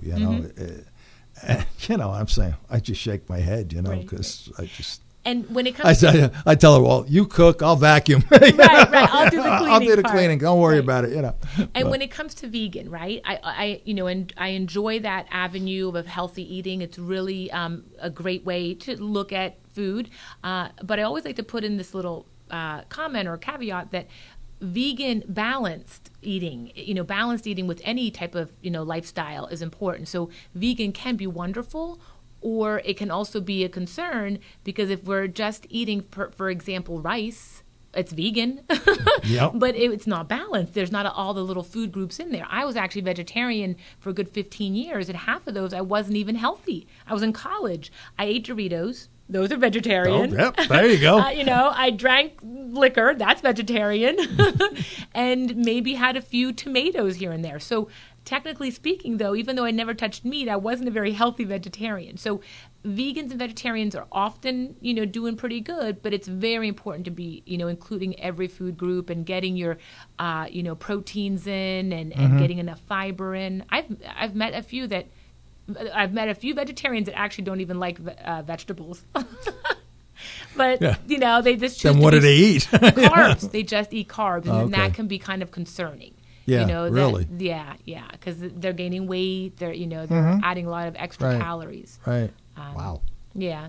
[SPEAKER 6] I'm saying, I just shake my head, because I just.
[SPEAKER 7] And when it comes
[SPEAKER 6] I tell her, well, you cook, I'll vacuum.
[SPEAKER 7] Right. I'll do the cleaning.
[SPEAKER 6] I'll do the cleaning. Don't worry about it,
[SPEAKER 7] And when it comes to vegan, right? I enjoy that avenue of healthy eating. It's really a great way to look at food. But I always like to put in this little comment or caveat that vegan balanced eating with any type of lifestyle is important. So vegan can be wonderful, or it can also be a concern because if we're just eating, for example, rice, it's vegan, but it's not balanced. There's not all the little food groups in there. I was actually vegetarian for a good 15 years, and half of those I wasn't even healthy. I was in college. I ate Doritos. Those are vegetarian.
[SPEAKER 6] Oh, yep, there you go.
[SPEAKER 7] I drank liquor. That's vegetarian. And maybe had a few tomatoes here and there. So technically speaking, though, even though I never touched meat, I wasn't a very healthy vegetarian. So vegans and vegetarians are often, doing pretty good, but it's very important to be, including every food group and getting your, proteins in and getting enough fiber in. I've met a few vegetarians that actually don't even like vegetables. But, they just choose
[SPEAKER 6] Then what do they eat?
[SPEAKER 7] Carbs. They just eat carbs. And
[SPEAKER 6] Okay.
[SPEAKER 7] then that can be kind of concerning.
[SPEAKER 6] Yeah, really?
[SPEAKER 7] Yeah, because they're gaining weight. They're, they're adding a lot of extra calories.
[SPEAKER 6] Right. Wow.
[SPEAKER 7] Yeah.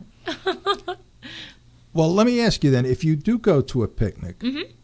[SPEAKER 6] Well, let me ask you then, if you do go to a picnic,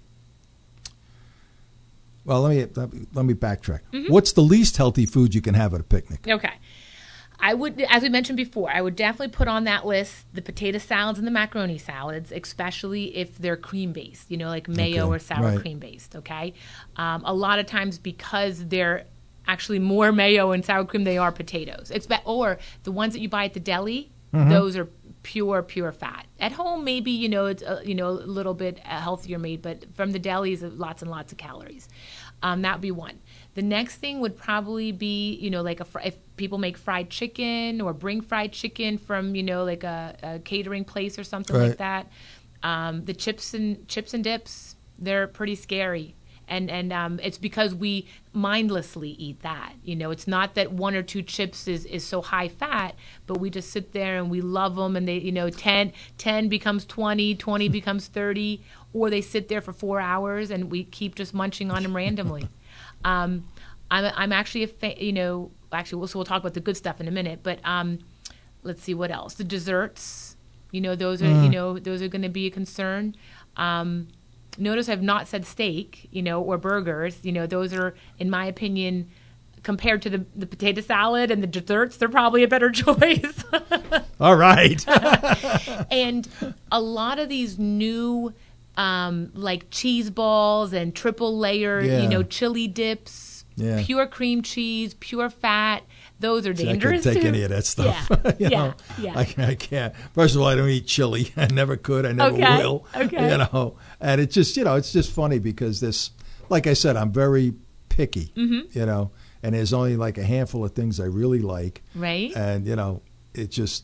[SPEAKER 6] well, let me backtrack. What's the least healthy food you can have at a picnic?
[SPEAKER 7] Okay. I would, as we mentioned before, I would definitely put on that list the potato salads and the macaroni salads, especially if they're cream-based, like mayo or sour cream-based, okay? A lot of times because they're actually more mayo and sour cream, they are potatoes. Or the ones that you buy at the deli, those are pure fat. At home, maybe, it's a little bit healthier made, but from the delis, lots and lots of calories. That would be one. The next thing would probably be, if people make fried chicken or bring fried chicken from, like a catering place or something like that. The chips and dips, they're pretty scary. And it's because we mindlessly eat that. It's not that 1 or 2 chips is so high fat, but we just sit there and we love them, and they, 10 becomes 20, 20 becomes 30, or they sit there for 4 hours and we keep just munching on them randomly. I'm actually so we'll talk about the good stuff in a minute, but let's see what else. The desserts, those are those are going to be a concern. Notice I've not said steak, or burgers. Those are, in my opinion, compared to the potato salad and the desserts, they're probably a better choice.
[SPEAKER 6] All right.
[SPEAKER 7] And a lot of these new, like cheese balls and triple layer, chili dips, pure cream cheese, pure fat. Those are dangerous.
[SPEAKER 6] I can't take any of that stuff.
[SPEAKER 7] Yeah.
[SPEAKER 6] I can't. First of all, I don't eat chili. I never could. I never will.
[SPEAKER 7] Okay.
[SPEAKER 6] And it's just, it's just funny because this, like I said, I'm very picky, and there's only like a handful of things I really like.
[SPEAKER 7] Right.
[SPEAKER 6] And, it just,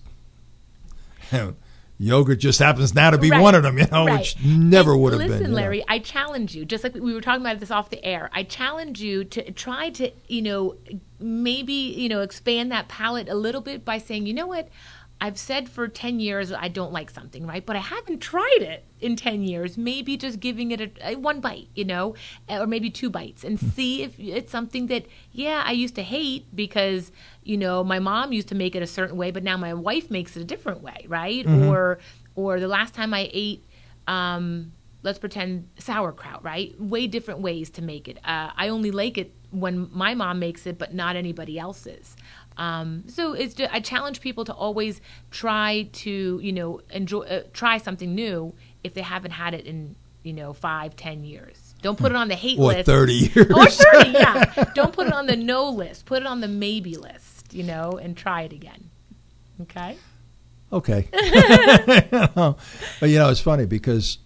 [SPEAKER 6] yogurt just happens now to be one of them, which never would have been.
[SPEAKER 7] Listen, Larry, I challenge you, just like we were talking about this off the air, I challenge you to try to, maybe, expand that palate a little bit by saying, you know what, I've said for 10 years I don't like something, right? But I haven't tried it in 10 years. Maybe just giving it a 1 bite, or maybe 2 bites, and see if it's something that, I used to hate because, my mom used to make it a certain way, but now my wife makes it a different way, right? Or the last time I ate, let's pretend sauerkraut, right? Way different ways to make it. I only like it when my mom makes it, but not anybody else's. So it's just, I challenge people to always try to, enjoy, try something new if they haven't had it in, 5-10 years. Don't put it on the hate list.
[SPEAKER 6] Or 30 years.
[SPEAKER 7] Or 30, yeah. Don't put it on the no list. Put it on the maybe list, and try it again. Okay?
[SPEAKER 6] Okay. But, it's funny because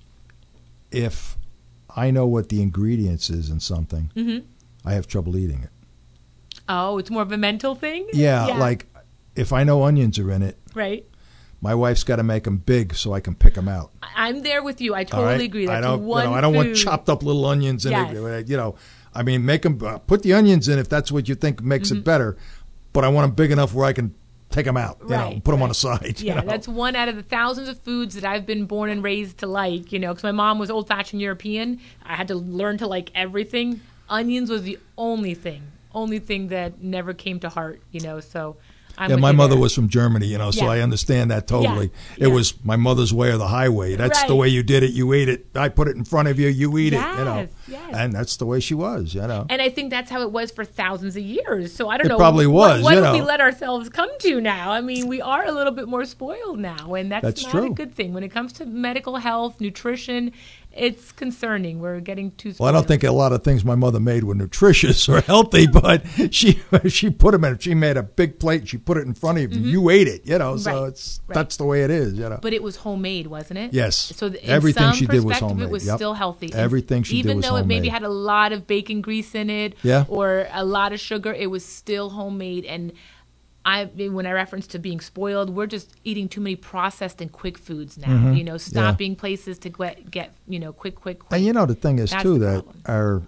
[SPEAKER 6] if I know what the ingredients is in something, I have trouble eating it.
[SPEAKER 7] Oh, it's more of a mental thing?
[SPEAKER 6] Yeah, like if I know onions are in it,
[SPEAKER 7] right?
[SPEAKER 6] My wife's got to make them big so I can pick them out.
[SPEAKER 7] I'm there with you. I totally agree. That's
[SPEAKER 6] I don't want chopped up little onions in it. I mean, make them put the onions in if that's what you think makes it better, but I want them big enough where I can take them out, put them on the side.
[SPEAKER 7] Yeah, that's one out of the thousands of foods that I've been born and raised to like, because my mom was old-fashioned European. I had to learn to like everything. Onions was the only thing that never came to heart, so
[SPEAKER 6] my mother was from Germany, so I understand that totally. It was my mother's way or the highway. That's the way you did it. You ate it. I put it in front of you. You eat it,
[SPEAKER 7] Yes.
[SPEAKER 6] And that's the way she was,
[SPEAKER 7] And I think that's how it was for thousands of years. So I don't know.
[SPEAKER 6] It probably was,
[SPEAKER 7] What do we let ourselves come to now? I mean, we are a little bit more spoiled now, and that's not a good thing. When it comes to medical health, nutrition, it's concerning. We're getting too spoiled.
[SPEAKER 6] Well, I don't think a lot of things my mother made were nutritious or healthy, but she put them in. She made a big plate. She put it in front of you. You ate it, So that's the way it is,
[SPEAKER 7] But it was homemade, wasn't it?
[SPEAKER 6] Yes.
[SPEAKER 7] So
[SPEAKER 6] everything she did was homemade.
[SPEAKER 7] It was still healthy.
[SPEAKER 6] Everything she did was homemade.
[SPEAKER 7] Even though it maybe had a lot of bacon grease in it, or a lot of sugar, it was still homemade. And when I reference to being spoiled, we're just eating too many processed and quick foods now. Stopping places to get quick.
[SPEAKER 6] And the thing is too that our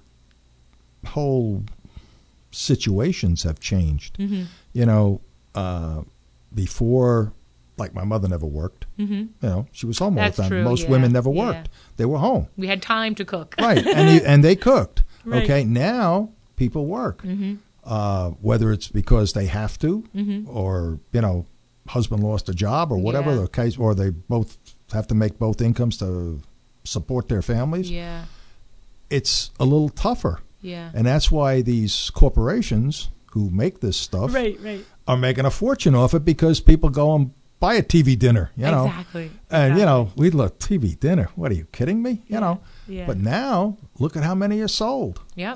[SPEAKER 6] whole situations have changed. Before, like my mother never worked.
[SPEAKER 7] Mm-hmm.
[SPEAKER 6] You know, she was home
[SPEAKER 7] That's
[SPEAKER 6] all the time.
[SPEAKER 7] true,
[SPEAKER 6] Most
[SPEAKER 7] yeah,
[SPEAKER 6] women never
[SPEAKER 7] yeah.
[SPEAKER 6] worked. They were home.
[SPEAKER 7] We had time to cook.
[SPEAKER 6] Right, and they cooked.
[SPEAKER 7] Right.
[SPEAKER 6] Okay, now people work. Whether it's because they have to, or husband lost a job, or whatever the case, or they both have to make both incomes to support their families.
[SPEAKER 7] Yeah.
[SPEAKER 6] It's a little tougher.
[SPEAKER 7] Yeah.
[SPEAKER 6] And that's why these corporations who make this stuff
[SPEAKER 7] Right.
[SPEAKER 6] are making a fortune off it, because people go and buy a TV dinner,
[SPEAKER 7] Exactly.
[SPEAKER 6] And, we look, TV dinner, what are you kidding me? You know.
[SPEAKER 7] Yeah.
[SPEAKER 6] But now, look at how many are sold.
[SPEAKER 7] Yep.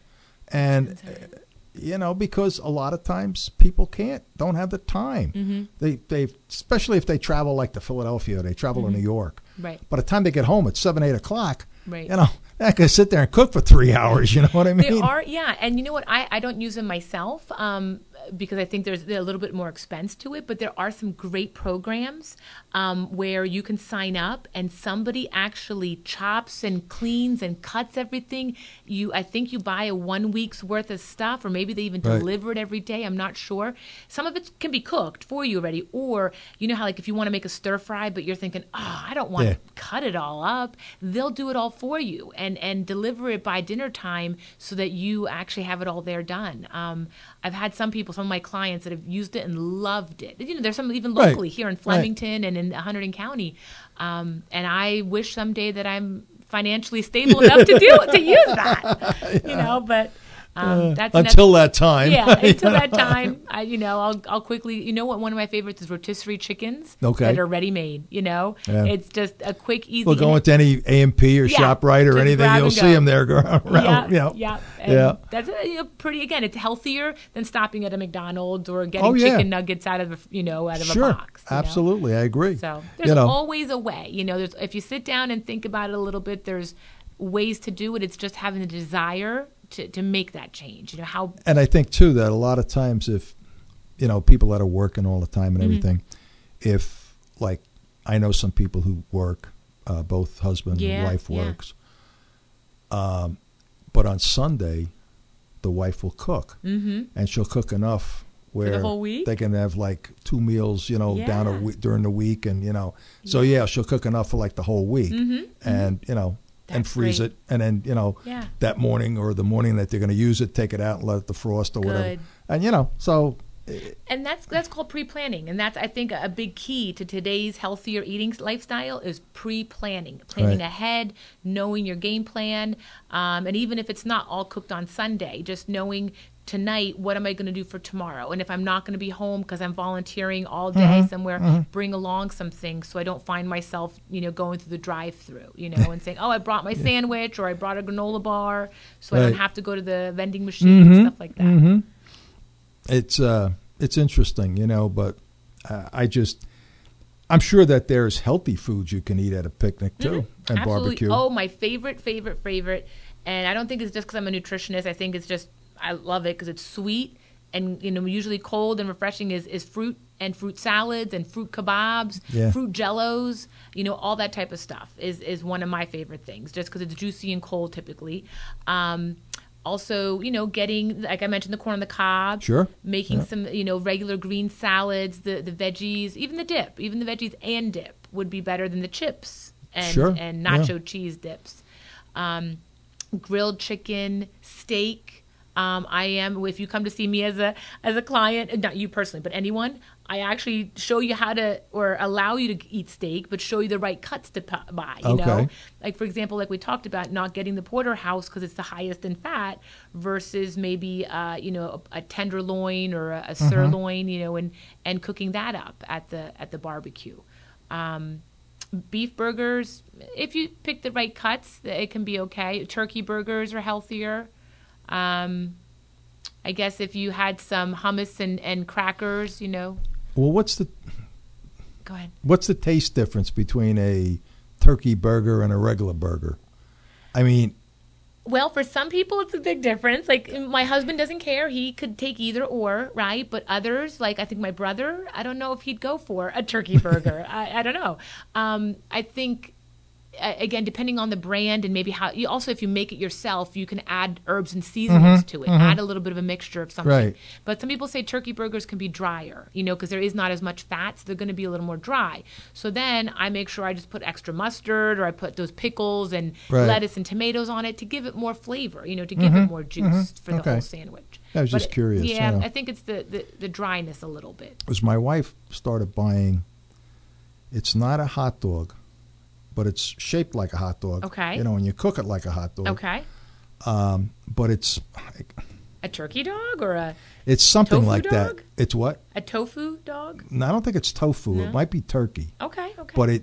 [SPEAKER 6] And, because a lot of times people don't have the time. They especially if they travel like to Philadelphia, they travel to New York.
[SPEAKER 7] Right.
[SPEAKER 6] By the time they get home at 7, 8 o'clock,
[SPEAKER 7] Right.
[SPEAKER 6] I could sit there and cook for 3 hours. You know what I mean?
[SPEAKER 7] There are, and you know what? I don't use them myself because I think there's a little bit more expense to it. But there are some great programs where you can sign up and somebody actually chops and cleans and cuts everything. I think you buy a 1 week's worth of stuff, or maybe they even deliver it every day. I'm not sure. Some of it can be cooked for you already, or you know how like if you want to make a stir fry, but you're thinking, I don't want to cut it all up. They'll do it all for you and deliver it by dinner time so that you actually have it all there done. I've had some of my clients that have used it and loved it. There's some even locally here in Flemington and in Hunterdon County. And I wish someday that I'm financially stable enough to use that. But
[SPEAKER 6] until that time.
[SPEAKER 7] Yeah, until that time, I'll quickly. You know what? One of my favorites is rotisserie chickens that are ready made. It's just a quick, easy.
[SPEAKER 6] Well, go into any A&P or ShopRite or anything, you'll see them there around.
[SPEAKER 7] That's pretty. Again, it's healthier than stopping at a McDonald's or getting chicken nuggets out of a box.
[SPEAKER 6] Absolutely, I agree.
[SPEAKER 7] So there's always a way. If you sit down and think about it a little bit, there's ways to do it. It's just having the desire to make that change.
[SPEAKER 6] And I think too that a lot of times if people that are working all the time and everything, if like I know some people who work, both husband and wife works, but on Sunday the wife will cook, and she'll cook enough where
[SPEAKER 7] for the whole week?
[SPEAKER 6] They can have like 2 meals, down during the week, and so she'll cook enough for like the whole week, and and freeze it, and then that morning or the morning that they're going to use it, take it out and let it defrost or whatever, and so.
[SPEAKER 7] And that's called pre-planning, and that's I think a big key to today's healthier eating lifestyle is planning ahead, knowing your game plan, and even if it's not all cooked on Sunday, just knowing tonight what am I going to do for tomorrow, and if I'm not going to be home because I'm volunteering all day somewhere, bring along some things so I don't find myself going through the drive-through and saying, I brought my sandwich or I brought a granola bar so I don't have to go to the vending machine and stuff like that.
[SPEAKER 6] It's interesting, but I'm sure that there's healthy foods you can eat at a picnic too, and
[SPEAKER 7] Absolutely.
[SPEAKER 6] barbecue.
[SPEAKER 7] Oh, my favorite, and I don't think it's just because I'm a nutritionist. I think it's just I love it because it's sweet and usually cold and refreshing is fruit and fruit salads and fruit kebabs, fruit jellos, all that type of stuff is one of my favorite things just because it's juicy and cold typically. Also, getting, like I mentioned, the corn on the cob. Sure. Making some, regular green salads, the veggies, even the veggies and dip would be better than the chips and nacho cheese dips. Grilled chicken, steak. If you come to see me as a client, not you personally, but anyone, I actually show you how to, or allow you to eat steak, but show you the right cuts to buy, you know? Like, for example, like we talked about, not getting the porterhouse because it's the highest in fat versus maybe, a tenderloin or a sirloin, and cooking that up at the barbecue. Beef burgers, if you pick the right cuts, it can be okay. Turkey burgers are healthier. I guess if you had some hummus and crackers,
[SPEAKER 6] Well,
[SPEAKER 7] Go ahead.
[SPEAKER 6] What's the taste difference between a turkey burger and a regular burger? I mean...
[SPEAKER 7] Well, for some people, it's a big difference. Like, my husband doesn't care. He could take either or, right? But others, like I think my brother, I don't know if he'd go for a turkey burger. I don't know. I think again, depending on the brand and maybe how you also, if you make it yourself, you can add herbs and seasonings to it, add a little bit of a mixture of something.
[SPEAKER 6] Right.
[SPEAKER 7] But some people say turkey burgers can be drier, because there is not as much fat, so they're going to be a little more dry. So then I make sure I just put extra mustard, or I put those pickles and lettuce and tomatoes on it to give it more flavor, to give it more juice for the whole sandwich.
[SPEAKER 6] I was just curious.
[SPEAKER 7] Yeah, I think it's the dryness a little bit.
[SPEAKER 6] Because my wife started buying, it's not a hot dog, but it's shaped like a hot dog.
[SPEAKER 7] Okay.
[SPEAKER 6] And you cook it like a hot dog.
[SPEAKER 7] Okay.
[SPEAKER 6] But it's
[SPEAKER 7] a turkey dog or a
[SPEAKER 6] it's something
[SPEAKER 7] tofu
[SPEAKER 6] like
[SPEAKER 7] dog?
[SPEAKER 6] that. It's what?
[SPEAKER 7] A tofu dog?
[SPEAKER 6] No, I don't think it's tofu.
[SPEAKER 7] No?
[SPEAKER 6] It might be turkey.
[SPEAKER 7] Okay.
[SPEAKER 6] But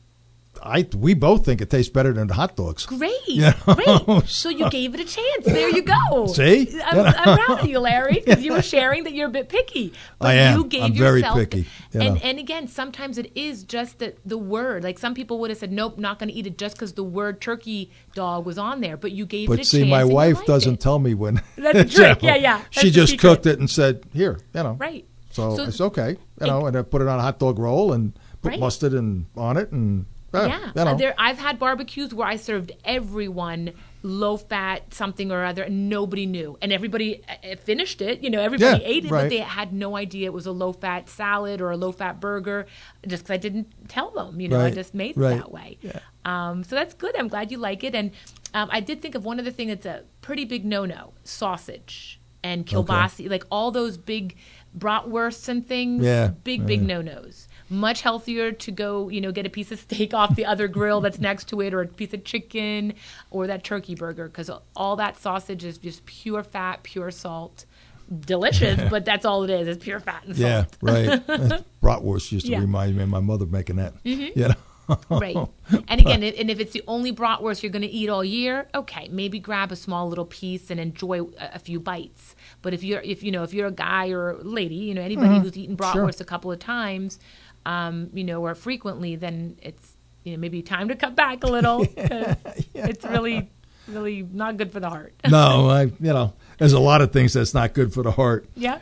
[SPEAKER 6] we both think it tastes better than the hot dogs.
[SPEAKER 7] Great.
[SPEAKER 6] You know?
[SPEAKER 7] Great. So you gave it a chance. There you go.
[SPEAKER 6] See?
[SPEAKER 7] I'm proud of you, Larry, because you were sharing that you're a bit picky. But
[SPEAKER 6] I am.
[SPEAKER 7] You gave
[SPEAKER 6] I'm
[SPEAKER 7] yourself,
[SPEAKER 6] very picky.
[SPEAKER 7] And again, sometimes it is just the word. Like some people would have said, nope, not going to eat it just because the word turkey dog was on there. But you gave it a chance.
[SPEAKER 6] But see, my wife doesn't tell me when.
[SPEAKER 7] That's a trick. Yeah. That's
[SPEAKER 6] she just cooked it and said, here,
[SPEAKER 7] Right.
[SPEAKER 6] So it's okay. And I put it on a hot dog roll and put mustard on it and.
[SPEAKER 7] I've had barbecues where I served everyone low-fat something or other, and nobody knew. And everybody finished it. Everybody ate it, but they had no idea it was a low-fat salad or a low-fat burger just because I didn't tell them. I just made it that way. Yeah. So that's good. I'm glad you like it. And I did think of one other thing that's a pretty big no-no, sausage and kielbasa, like all those big bratwursts and things, big no-nos. Much healthier to go, get a piece of steak off the other grill that's next to it, or a piece of chicken, or that turkey burger, because all that sausage is just pure fat, pure salt. Delicious, but that's all it is. It's pure fat and salt.
[SPEAKER 6] Yeah, right. Bratwurst used to remind me of my mother making that.
[SPEAKER 7] Right. And again, and if it's the only bratwurst you're going to eat all year, okay, maybe grab a small little piece and enjoy a few bites. But if you're a guy or a lady, anybody who's eaten bratwurst a couple of times, or frequently, then it's maybe time to cut back a little. It's really, really not good for the heart.
[SPEAKER 6] No, there's a lot of things that's not good for the heart.
[SPEAKER 7] Yeah.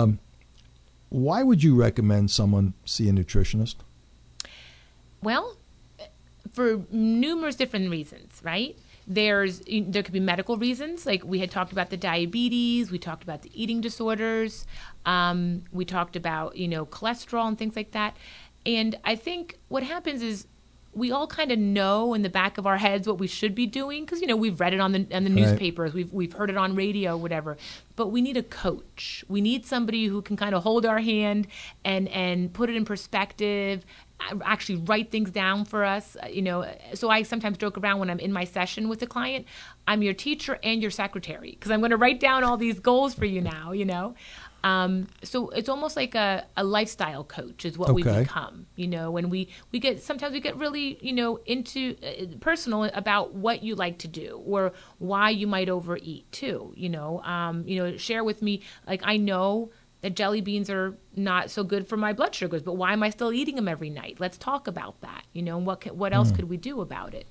[SPEAKER 6] Why would you recommend someone see a nutritionist?
[SPEAKER 7] Well, for numerous different reasons, right? There could be medical reasons, like we had talked about the diabetes, we talked about the eating disorders, we talked about, cholesterol and things like that. And I think what happens is we all kind of know in the back of our heads what we should be doing because, we've read it on the newspapers, we've heard it on radio, whatever. But we need a coach. We need somebody who can kind of hold our hand and put it in perspective, actually write things down for us, so I sometimes joke around when I'm in my session with a client, I'm your teacher and your secretary because I'm going to write down all these goals for you now, so it's almost like a lifestyle coach is what we become, when we get really, into personal about what you like to do or why you might overeat too, share with me, like I know that jelly beans are not so good for my blood sugars, but why am I still eating them every night? Let's talk about that, and what else could we do about it?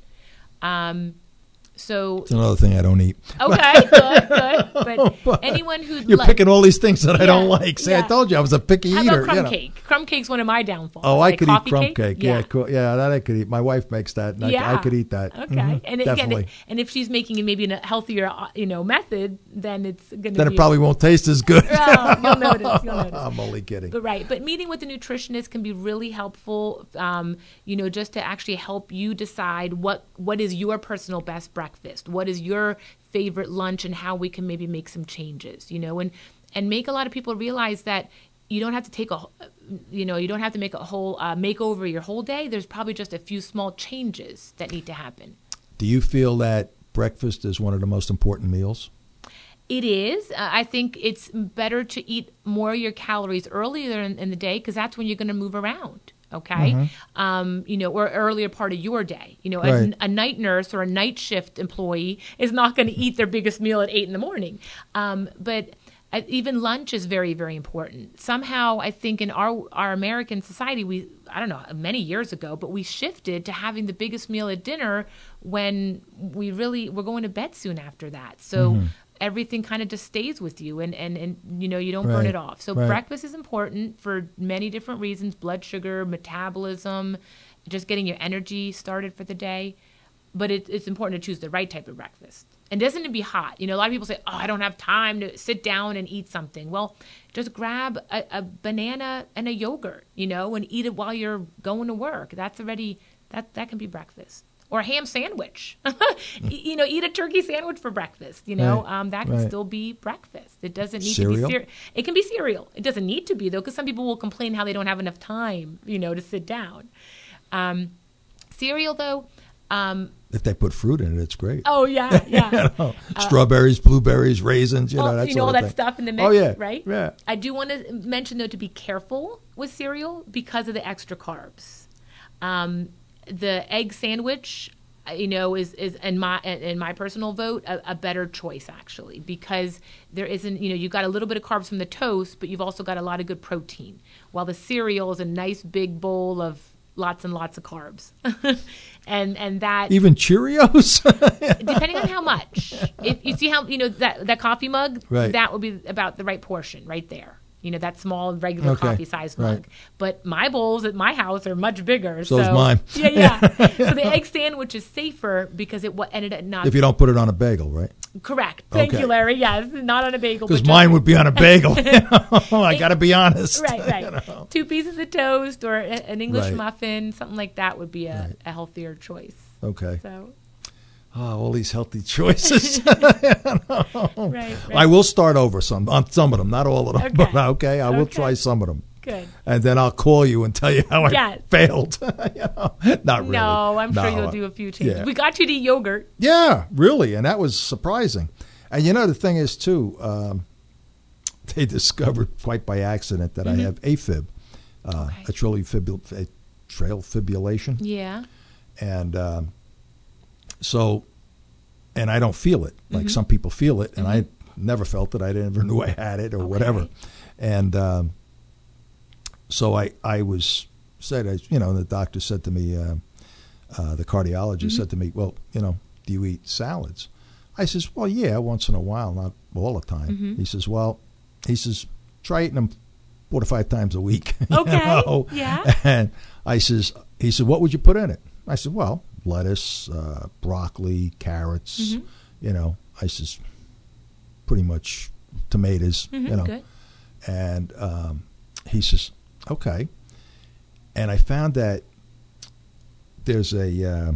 [SPEAKER 7] So
[SPEAKER 6] it's another thing I don't eat.
[SPEAKER 7] Okay, good. But anyone who
[SPEAKER 6] you're picking all these things that I don't like. See, I told you I was a picky eater.
[SPEAKER 7] How about crumb cake? Crumb cake's one of my downfalls.
[SPEAKER 6] Oh, I could eat crumb
[SPEAKER 7] cake.
[SPEAKER 6] Yeah, cool. Yeah, that I could eat. My wife makes that. And I could eat that.
[SPEAKER 7] Okay, and
[SPEAKER 6] definitely.
[SPEAKER 7] Again, and if she's making it maybe in a healthier, method, then it's going to.
[SPEAKER 6] Then it probably won't taste as good.
[SPEAKER 7] You'll notice.
[SPEAKER 6] I'm only kidding.
[SPEAKER 7] But meeting with a nutritionist can be really helpful. Just to actually help you decide what is your personal best breakfast, what is your favorite lunch, and how we can maybe make some changes, and make a lot of people realize that you don't have to take you don't have to make a whole makeover your whole day. There's probably just a few small changes that need to happen.
[SPEAKER 6] Do you feel that breakfast is one of the most important meals?
[SPEAKER 7] It is. I think it's better to eat more of your calories earlier in the day because that's when you're going to move around. Okay. Or earlier part of your day,
[SPEAKER 6] right.
[SPEAKER 7] a night nurse or a night shift employee is not going to eat their biggest meal at 8 a.m. But even lunch is very, very important. Somehow I think in our American society, many years ago, but we shifted to having the biggest meal at dinner when we're going to bed soon after that. So everything kind of just stays with you and you don't burn it off. So breakfast is important for many different reasons, blood sugar, metabolism, just getting your energy started for the day. But it's important to choose the right type of breakfast. And it doesn't need to be hot. A lot of people say, oh, I don't have time to sit down and eat something. Well, just grab a banana and a yogurt, and eat it while you're going to work. That's already, that can be breakfast. Or a ham sandwich. Eat a turkey sandwich for breakfast. That can still be breakfast. It doesn't need to be cereal. It can be cereal. It doesn't need to be, though, because some people will complain how they don't have enough time, to sit down. Cereal, though.
[SPEAKER 6] If they put fruit in it, it's great.
[SPEAKER 7] Oh, yeah.
[SPEAKER 6] Strawberries, blueberries, raisins, that sort of
[SPEAKER 7] all that
[SPEAKER 6] thing.
[SPEAKER 7] stuff in the mix,
[SPEAKER 6] oh, yeah.
[SPEAKER 7] right?
[SPEAKER 6] Yeah.
[SPEAKER 7] I do want to mention, though, to be careful with cereal because of the extra carbs. The egg sandwich, is in my personal vote a better choice, actually, because there isn't, you've got a little bit of carbs from the toast, but you've also got a lot of good protein, while the cereal is a nice big bowl of lots and lots of carbs. and that
[SPEAKER 6] even Cheerios,
[SPEAKER 7] depending on how much. If you see how that coffee mug,
[SPEAKER 6] right.
[SPEAKER 7] that would be about the right portion right there. That small regular coffee size mug.
[SPEAKER 6] Right.
[SPEAKER 7] But my bowls at my house are much bigger.
[SPEAKER 6] So is mine.
[SPEAKER 7] Yeah. So the egg sandwich is safer because it ended up not.
[SPEAKER 6] If you don't put it on a bagel, right?
[SPEAKER 7] Correct. Thank you, Larry. Yes, not on a bagel.
[SPEAKER 6] Because mine would be on a bagel. I got to be honest.
[SPEAKER 7] Right. 2 pieces of toast or an English muffin, something like that would be a healthier choice.
[SPEAKER 6] Okay.
[SPEAKER 7] So.
[SPEAKER 6] Oh, all these healthy choices.
[SPEAKER 7] Right.
[SPEAKER 6] I will start over on some of them, not all of them.
[SPEAKER 7] Okay.
[SPEAKER 6] But I will try some of them.
[SPEAKER 7] Good.
[SPEAKER 6] And then I'll call you and tell you how I failed. Not really.
[SPEAKER 7] No, I'm sure you'll do a few changes.
[SPEAKER 6] Yeah.
[SPEAKER 7] We got you to yogurt.
[SPEAKER 6] Yeah, really, and that was surprising. And the thing is too, they discovered quite by accident that I have AFib, atrial fibrillation.
[SPEAKER 7] Yeah.
[SPEAKER 6] And and I don't feel it like some people feel it, and I never felt it. I never knew I had it or whatever. And so I was said, the doctor said to me, the cardiologist said to me, well, do you eat salads? I says, well, yeah, once in a while, not all the time. He says, try eating them 4 to 5 times a week.
[SPEAKER 7] Okay. Yeah.
[SPEAKER 6] And he said, what would you put in it? I said, well, lettuce, broccoli, carrots, I says, pretty much tomatoes,
[SPEAKER 7] Good.
[SPEAKER 6] And he says, okay. And I found that there's a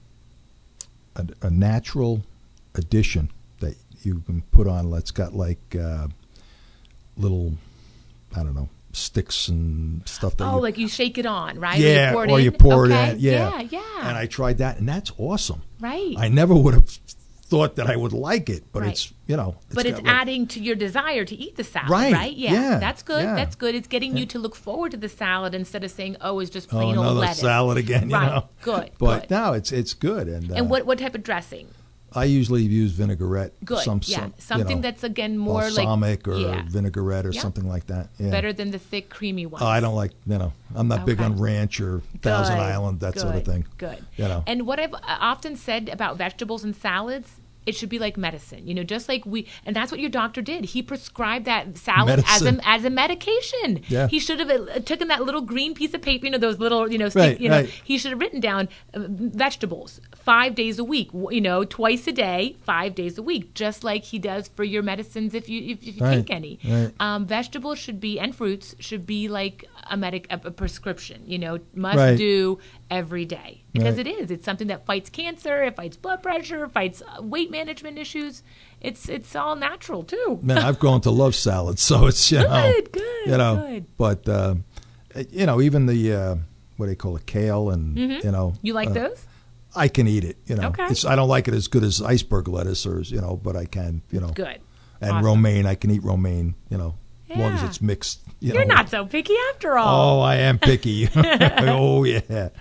[SPEAKER 6] natural addition that you can put on that's got like little, I don't know, sticks and stuff. That
[SPEAKER 7] like you shake it on, right?
[SPEAKER 6] Yeah,
[SPEAKER 7] or
[SPEAKER 6] you pour it in.
[SPEAKER 7] Yeah.
[SPEAKER 6] And I tried that, and that's awesome.
[SPEAKER 7] Right.
[SPEAKER 6] I never would have thought that I would like it, but it's
[SPEAKER 7] but it's adding to your desire to eat the salad, right? Yeah, that's good.
[SPEAKER 6] Yeah.
[SPEAKER 7] That's good. It's getting you to look forward to the salad instead of saying, "Oh, it's just plain old
[SPEAKER 6] another
[SPEAKER 7] lettuce."
[SPEAKER 6] salad again,
[SPEAKER 7] right? Good.
[SPEAKER 6] But
[SPEAKER 7] good.
[SPEAKER 6] no, it's good. And
[SPEAKER 7] what type of dressing?
[SPEAKER 6] I usually use vinaigrette.
[SPEAKER 7] Good. Something that's again more
[SPEAKER 6] balsamic
[SPEAKER 7] like
[SPEAKER 6] or vinaigrette or something like that. Yeah.
[SPEAKER 7] Better than the thick, creamy ones.
[SPEAKER 6] I don't like. I'm not big on ranch or Thousand Island, that sort of thing.
[SPEAKER 7] Good.
[SPEAKER 6] And
[SPEAKER 7] what I've often said about vegetables and salads, it should be like medicine, just like and that's what your doctor did. He prescribed that salad as a medication.
[SPEAKER 6] Yeah.
[SPEAKER 7] He should have taken that little green piece of paper, those little,
[SPEAKER 6] right.
[SPEAKER 7] He should have written down vegetables 5 days a week, twice a day, 5 days a week, just like he does for your medicines if you take any.
[SPEAKER 6] Right.
[SPEAKER 7] Vegetables should be, and fruits should be like a prescription, must do every day. Because it's something that fights cancer, it fights blood pressure, it fights weight management issues. It's all natural too.
[SPEAKER 6] Man, I've grown to love salads, so it's
[SPEAKER 7] good.
[SPEAKER 6] But even the what do they call it, kale, and
[SPEAKER 7] you like those?
[SPEAKER 6] I can eat it.
[SPEAKER 7] Okay.
[SPEAKER 6] I don't like it as good as iceberg lettuce or but I can.
[SPEAKER 7] Good.
[SPEAKER 6] And
[SPEAKER 7] awesome.
[SPEAKER 6] Romaine, I can eat romaine. As long as it's mixed.
[SPEAKER 7] You're not so picky after all.
[SPEAKER 6] Oh, I am picky. Oh yeah.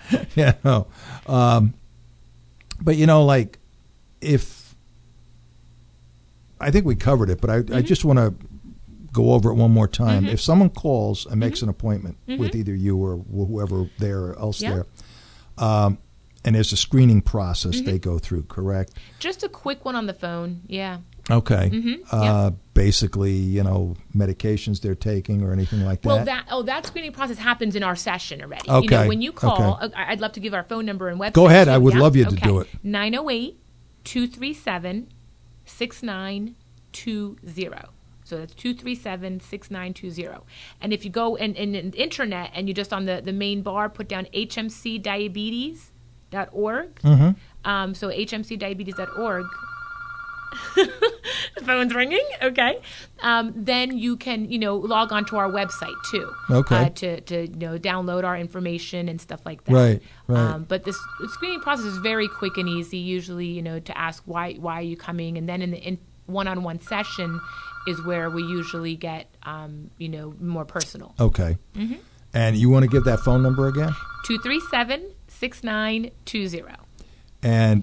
[SPEAKER 6] But like if I think we covered it, but I just want to go over it one more time. If someone calls and makes an appointment with either you or whoever else there, and there's a screening process they go through, correct?
[SPEAKER 7] Just a quick one on the phone, yeah.
[SPEAKER 6] Okay.
[SPEAKER 7] Mm-hmm.
[SPEAKER 6] Basically, medications they're taking or anything like that?
[SPEAKER 7] Well, that screening process happens in our session already.
[SPEAKER 6] Okay.
[SPEAKER 7] When you call, I'd love to give our phone number and website.
[SPEAKER 6] Go ahead.
[SPEAKER 7] too.
[SPEAKER 6] I would love you to do it.
[SPEAKER 7] 908-237-6920. So that's 237-6920. And if you go in the internet and you just on the main bar put down hmcdiabetes.org.
[SPEAKER 6] Mm-hmm.
[SPEAKER 7] So hmcdiabetes.org. The phone's ringing. Okay. Then you can, log on to our website too.
[SPEAKER 6] Okay.
[SPEAKER 7] To download our information and stuff like that.
[SPEAKER 6] Right.
[SPEAKER 7] But the screening process is very quick and easy. Usually, to ask why are you coming, and then in the one-on-one session is where we usually get, more personal.
[SPEAKER 6] Okay.
[SPEAKER 7] Mm-hmm.
[SPEAKER 6] And you want to give that phone number again?
[SPEAKER 7] 237-6920.
[SPEAKER 6] And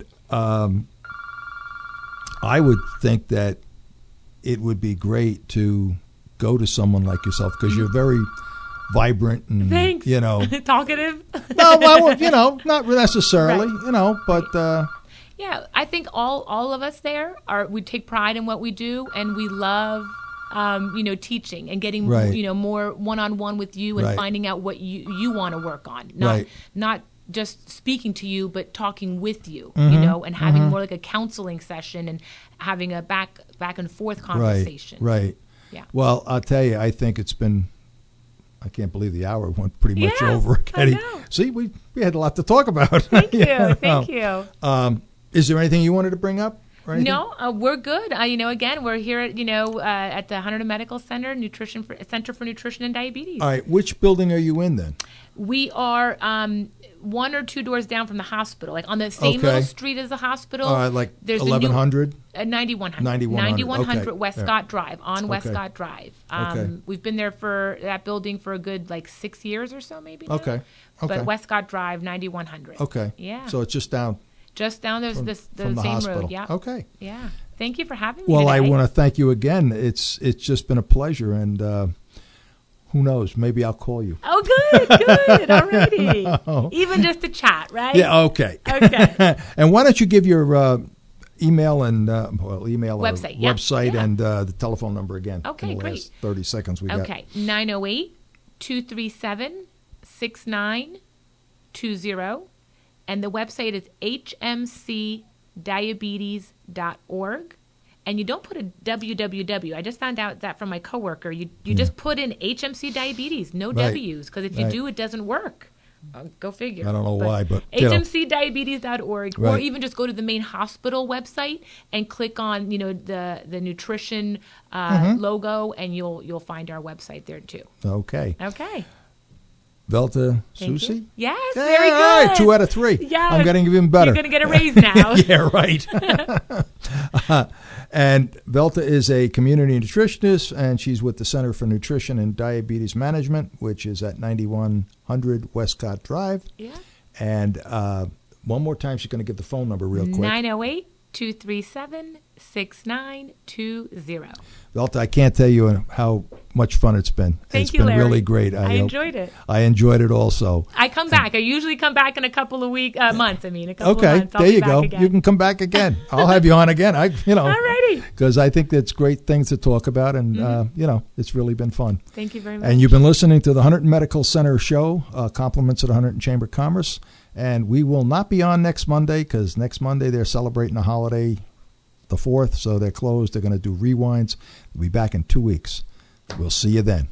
[SPEAKER 6] I would think that it would be great to go to someone like yourself because you're very vibrant and,
[SPEAKER 7] Thanks. Talkative.
[SPEAKER 6] No, well, not necessarily,
[SPEAKER 7] right.
[SPEAKER 6] But...
[SPEAKER 7] yeah, I think all of us there we take pride in what we do, and we love, teaching and getting, more one-on-one with you and finding out what you want to work on. Not just speaking to you, but talking with you, and having more like a counseling session and having a back and forth conversation.
[SPEAKER 6] Right.
[SPEAKER 7] Yeah.
[SPEAKER 6] Well, I'll tell you, I think it's been, I can't believe the hour went pretty much over.
[SPEAKER 7] I know.
[SPEAKER 6] See, we had a lot to talk about.
[SPEAKER 7] Thank you. Thank you.
[SPEAKER 6] Is there anything you wanted to bring up?
[SPEAKER 7] No, we're good. Again, we're here at at the Hunterdon Medical Center, Center for Nutrition and Diabetes.
[SPEAKER 6] All right, which building are you in then?
[SPEAKER 7] We are one or two doors down from the hospital, like on the same little street as the hospital.
[SPEAKER 6] All right, like
[SPEAKER 7] there's
[SPEAKER 6] 1100?
[SPEAKER 7] 9100.
[SPEAKER 6] 9100
[SPEAKER 7] Westcott Drive, on Westcott Drive. We've been there for that building for a good 6 years or so, maybe. Now.
[SPEAKER 6] Okay.
[SPEAKER 7] But Westcott Drive, 9100.
[SPEAKER 6] Okay.
[SPEAKER 7] Yeah.
[SPEAKER 6] So it's just down.
[SPEAKER 7] Just down there's the
[SPEAKER 6] same
[SPEAKER 7] hospital. Road. Yeah.
[SPEAKER 6] Okay.
[SPEAKER 7] Yeah. Thank you for having me.
[SPEAKER 6] Well,
[SPEAKER 7] today.
[SPEAKER 6] I want to thank you again. It's just been a pleasure, and who knows? Maybe I'll call you.
[SPEAKER 7] Oh, good. Alrighty. No. Even just to chat, right?
[SPEAKER 6] Yeah. Okay.
[SPEAKER 7] Okay.
[SPEAKER 6] And why don't you give your email and website,
[SPEAKER 7] website
[SPEAKER 6] and the telephone number again?
[SPEAKER 7] Okay,
[SPEAKER 6] in the
[SPEAKER 7] great.
[SPEAKER 6] Last 30 seconds we got.
[SPEAKER 7] Okay. 908-237-6920. And the website is hmcdiabetes.org. And you don't put a www. I just found out that from my coworker. You just put in HMC Diabetes, no W's, because if you do, it doesn't work. Go figure.
[SPEAKER 6] I don't know why, but
[SPEAKER 7] hmcdiabetes.org, or even just go to the main hospital website and click on the nutrition logo, and you'll find our website there too.
[SPEAKER 6] Okay. Velta Susi?
[SPEAKER 7] Yes, very good.
[SPEAKER 6] All right, 2 out of 3.
[SPEAKER 7] Yes.
[SPEAKER 6] I'm getting even better.
[SPEAKER 7] You're going to get a raise now.
[SPEAKER 6] Yeah, right. And Velta is a community nutritionist, and she's with the Center for Nutrition and Diabetes Management, which is at 9100 Westcott Drive.
[SPEAKER 7] Yeah.
[SPEAKER 6] And one more time, she's going to give the phone number real quick.
[SPEAKER 7] 908-237-6920.
[SPEAKER 6] Velta, I can't tell you how much fun it's been.
[SPEAKER 7] Thank you,
[SPEAKER 6] been
[SPEAKER 7] Larry.
[SPEAKER 6] Really great.
[SPEAKER 7] I enjoyed it.
[SPEAKER 6] I enjoyed it also.
[SPEAKER 7] I come back. I usually come back in a couple of months. A couple of months.
[SPEAKER 6] There you go. You can come back again. I'll have you on again.
[SPEAKER 7] Alrighty.
[SPEAKER 6] Because I think that's great things to talk about, and it's really been fun.
[SPEAKER 7] Thank you very much.
[SPEAKER 6] And you've been listening to the Hunterdon Medical Center show, compliments of the Hunterdon Chamber of Commerce, and we will not be on next Monday because next Monday they're celebrating a holiday, the 4th, so they're closed. They're going to do rewinds. We'll be back in 2 weeks. We'll see you then.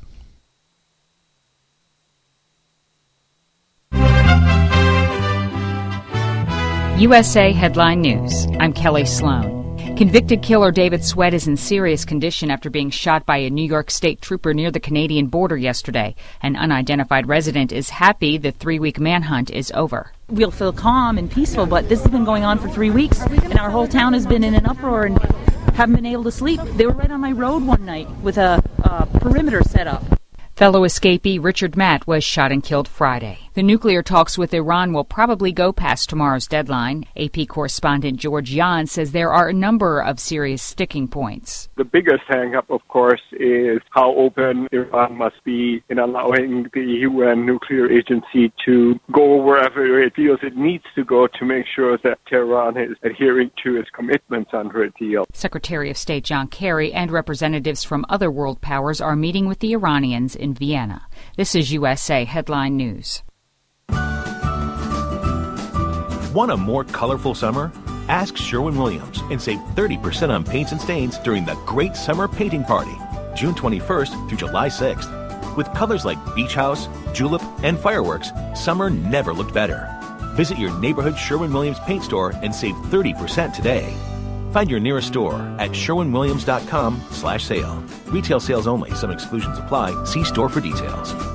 [SPEAKER 2] USA Headline News. I'm Kelly Sloan. Convicted killer David Sweat is in serious condition after being shot by a New York State trooper near the Canadian border yesterday. An unidentified resident is happy the 3-week manhunt is over.
[SPEAKER 11] We'll feel calm and peaceful, but this has been going on for 3 weeks, and our whole town has been in an uproar and haven't been able to sleep. They were right on my road one night with a perimeter set up.
[SPEAKER 2] Fellow escapee Richard Matt was shot and killed Friday. The nuclear talks with Iran will probably go past tomorrow's deadline. AP correspondent George Yan says there are a number of serious sticking points.
[SPEAKER 12] The biggest hang-up, of course, is how open Iran must be in allowing the UN nuclear agency to go wherever it feels it needs to go to make sure that Tehran is adhering to its commitments under a deal.
[SPEAKER 2] Secretary of State John Kerry and representatives from other world powers are meeting with the Iranians in Vienna. This is USA Headline News.
[SPEAKER 13] Want a more colorful summer? Ask Sherwin-Williams and save 30% on paints and stains during the Great Summer Painting Party, June 21st through July 6th. With colors like Beach House, Julep, and Fireworks, summer never looked better. Visit your neighborhood Sherwin-Williams paint store and save 30% today. Find your nearest store at sherwinwilliams.com/sale. Retail sales only. Some exclusions apply. See store for details.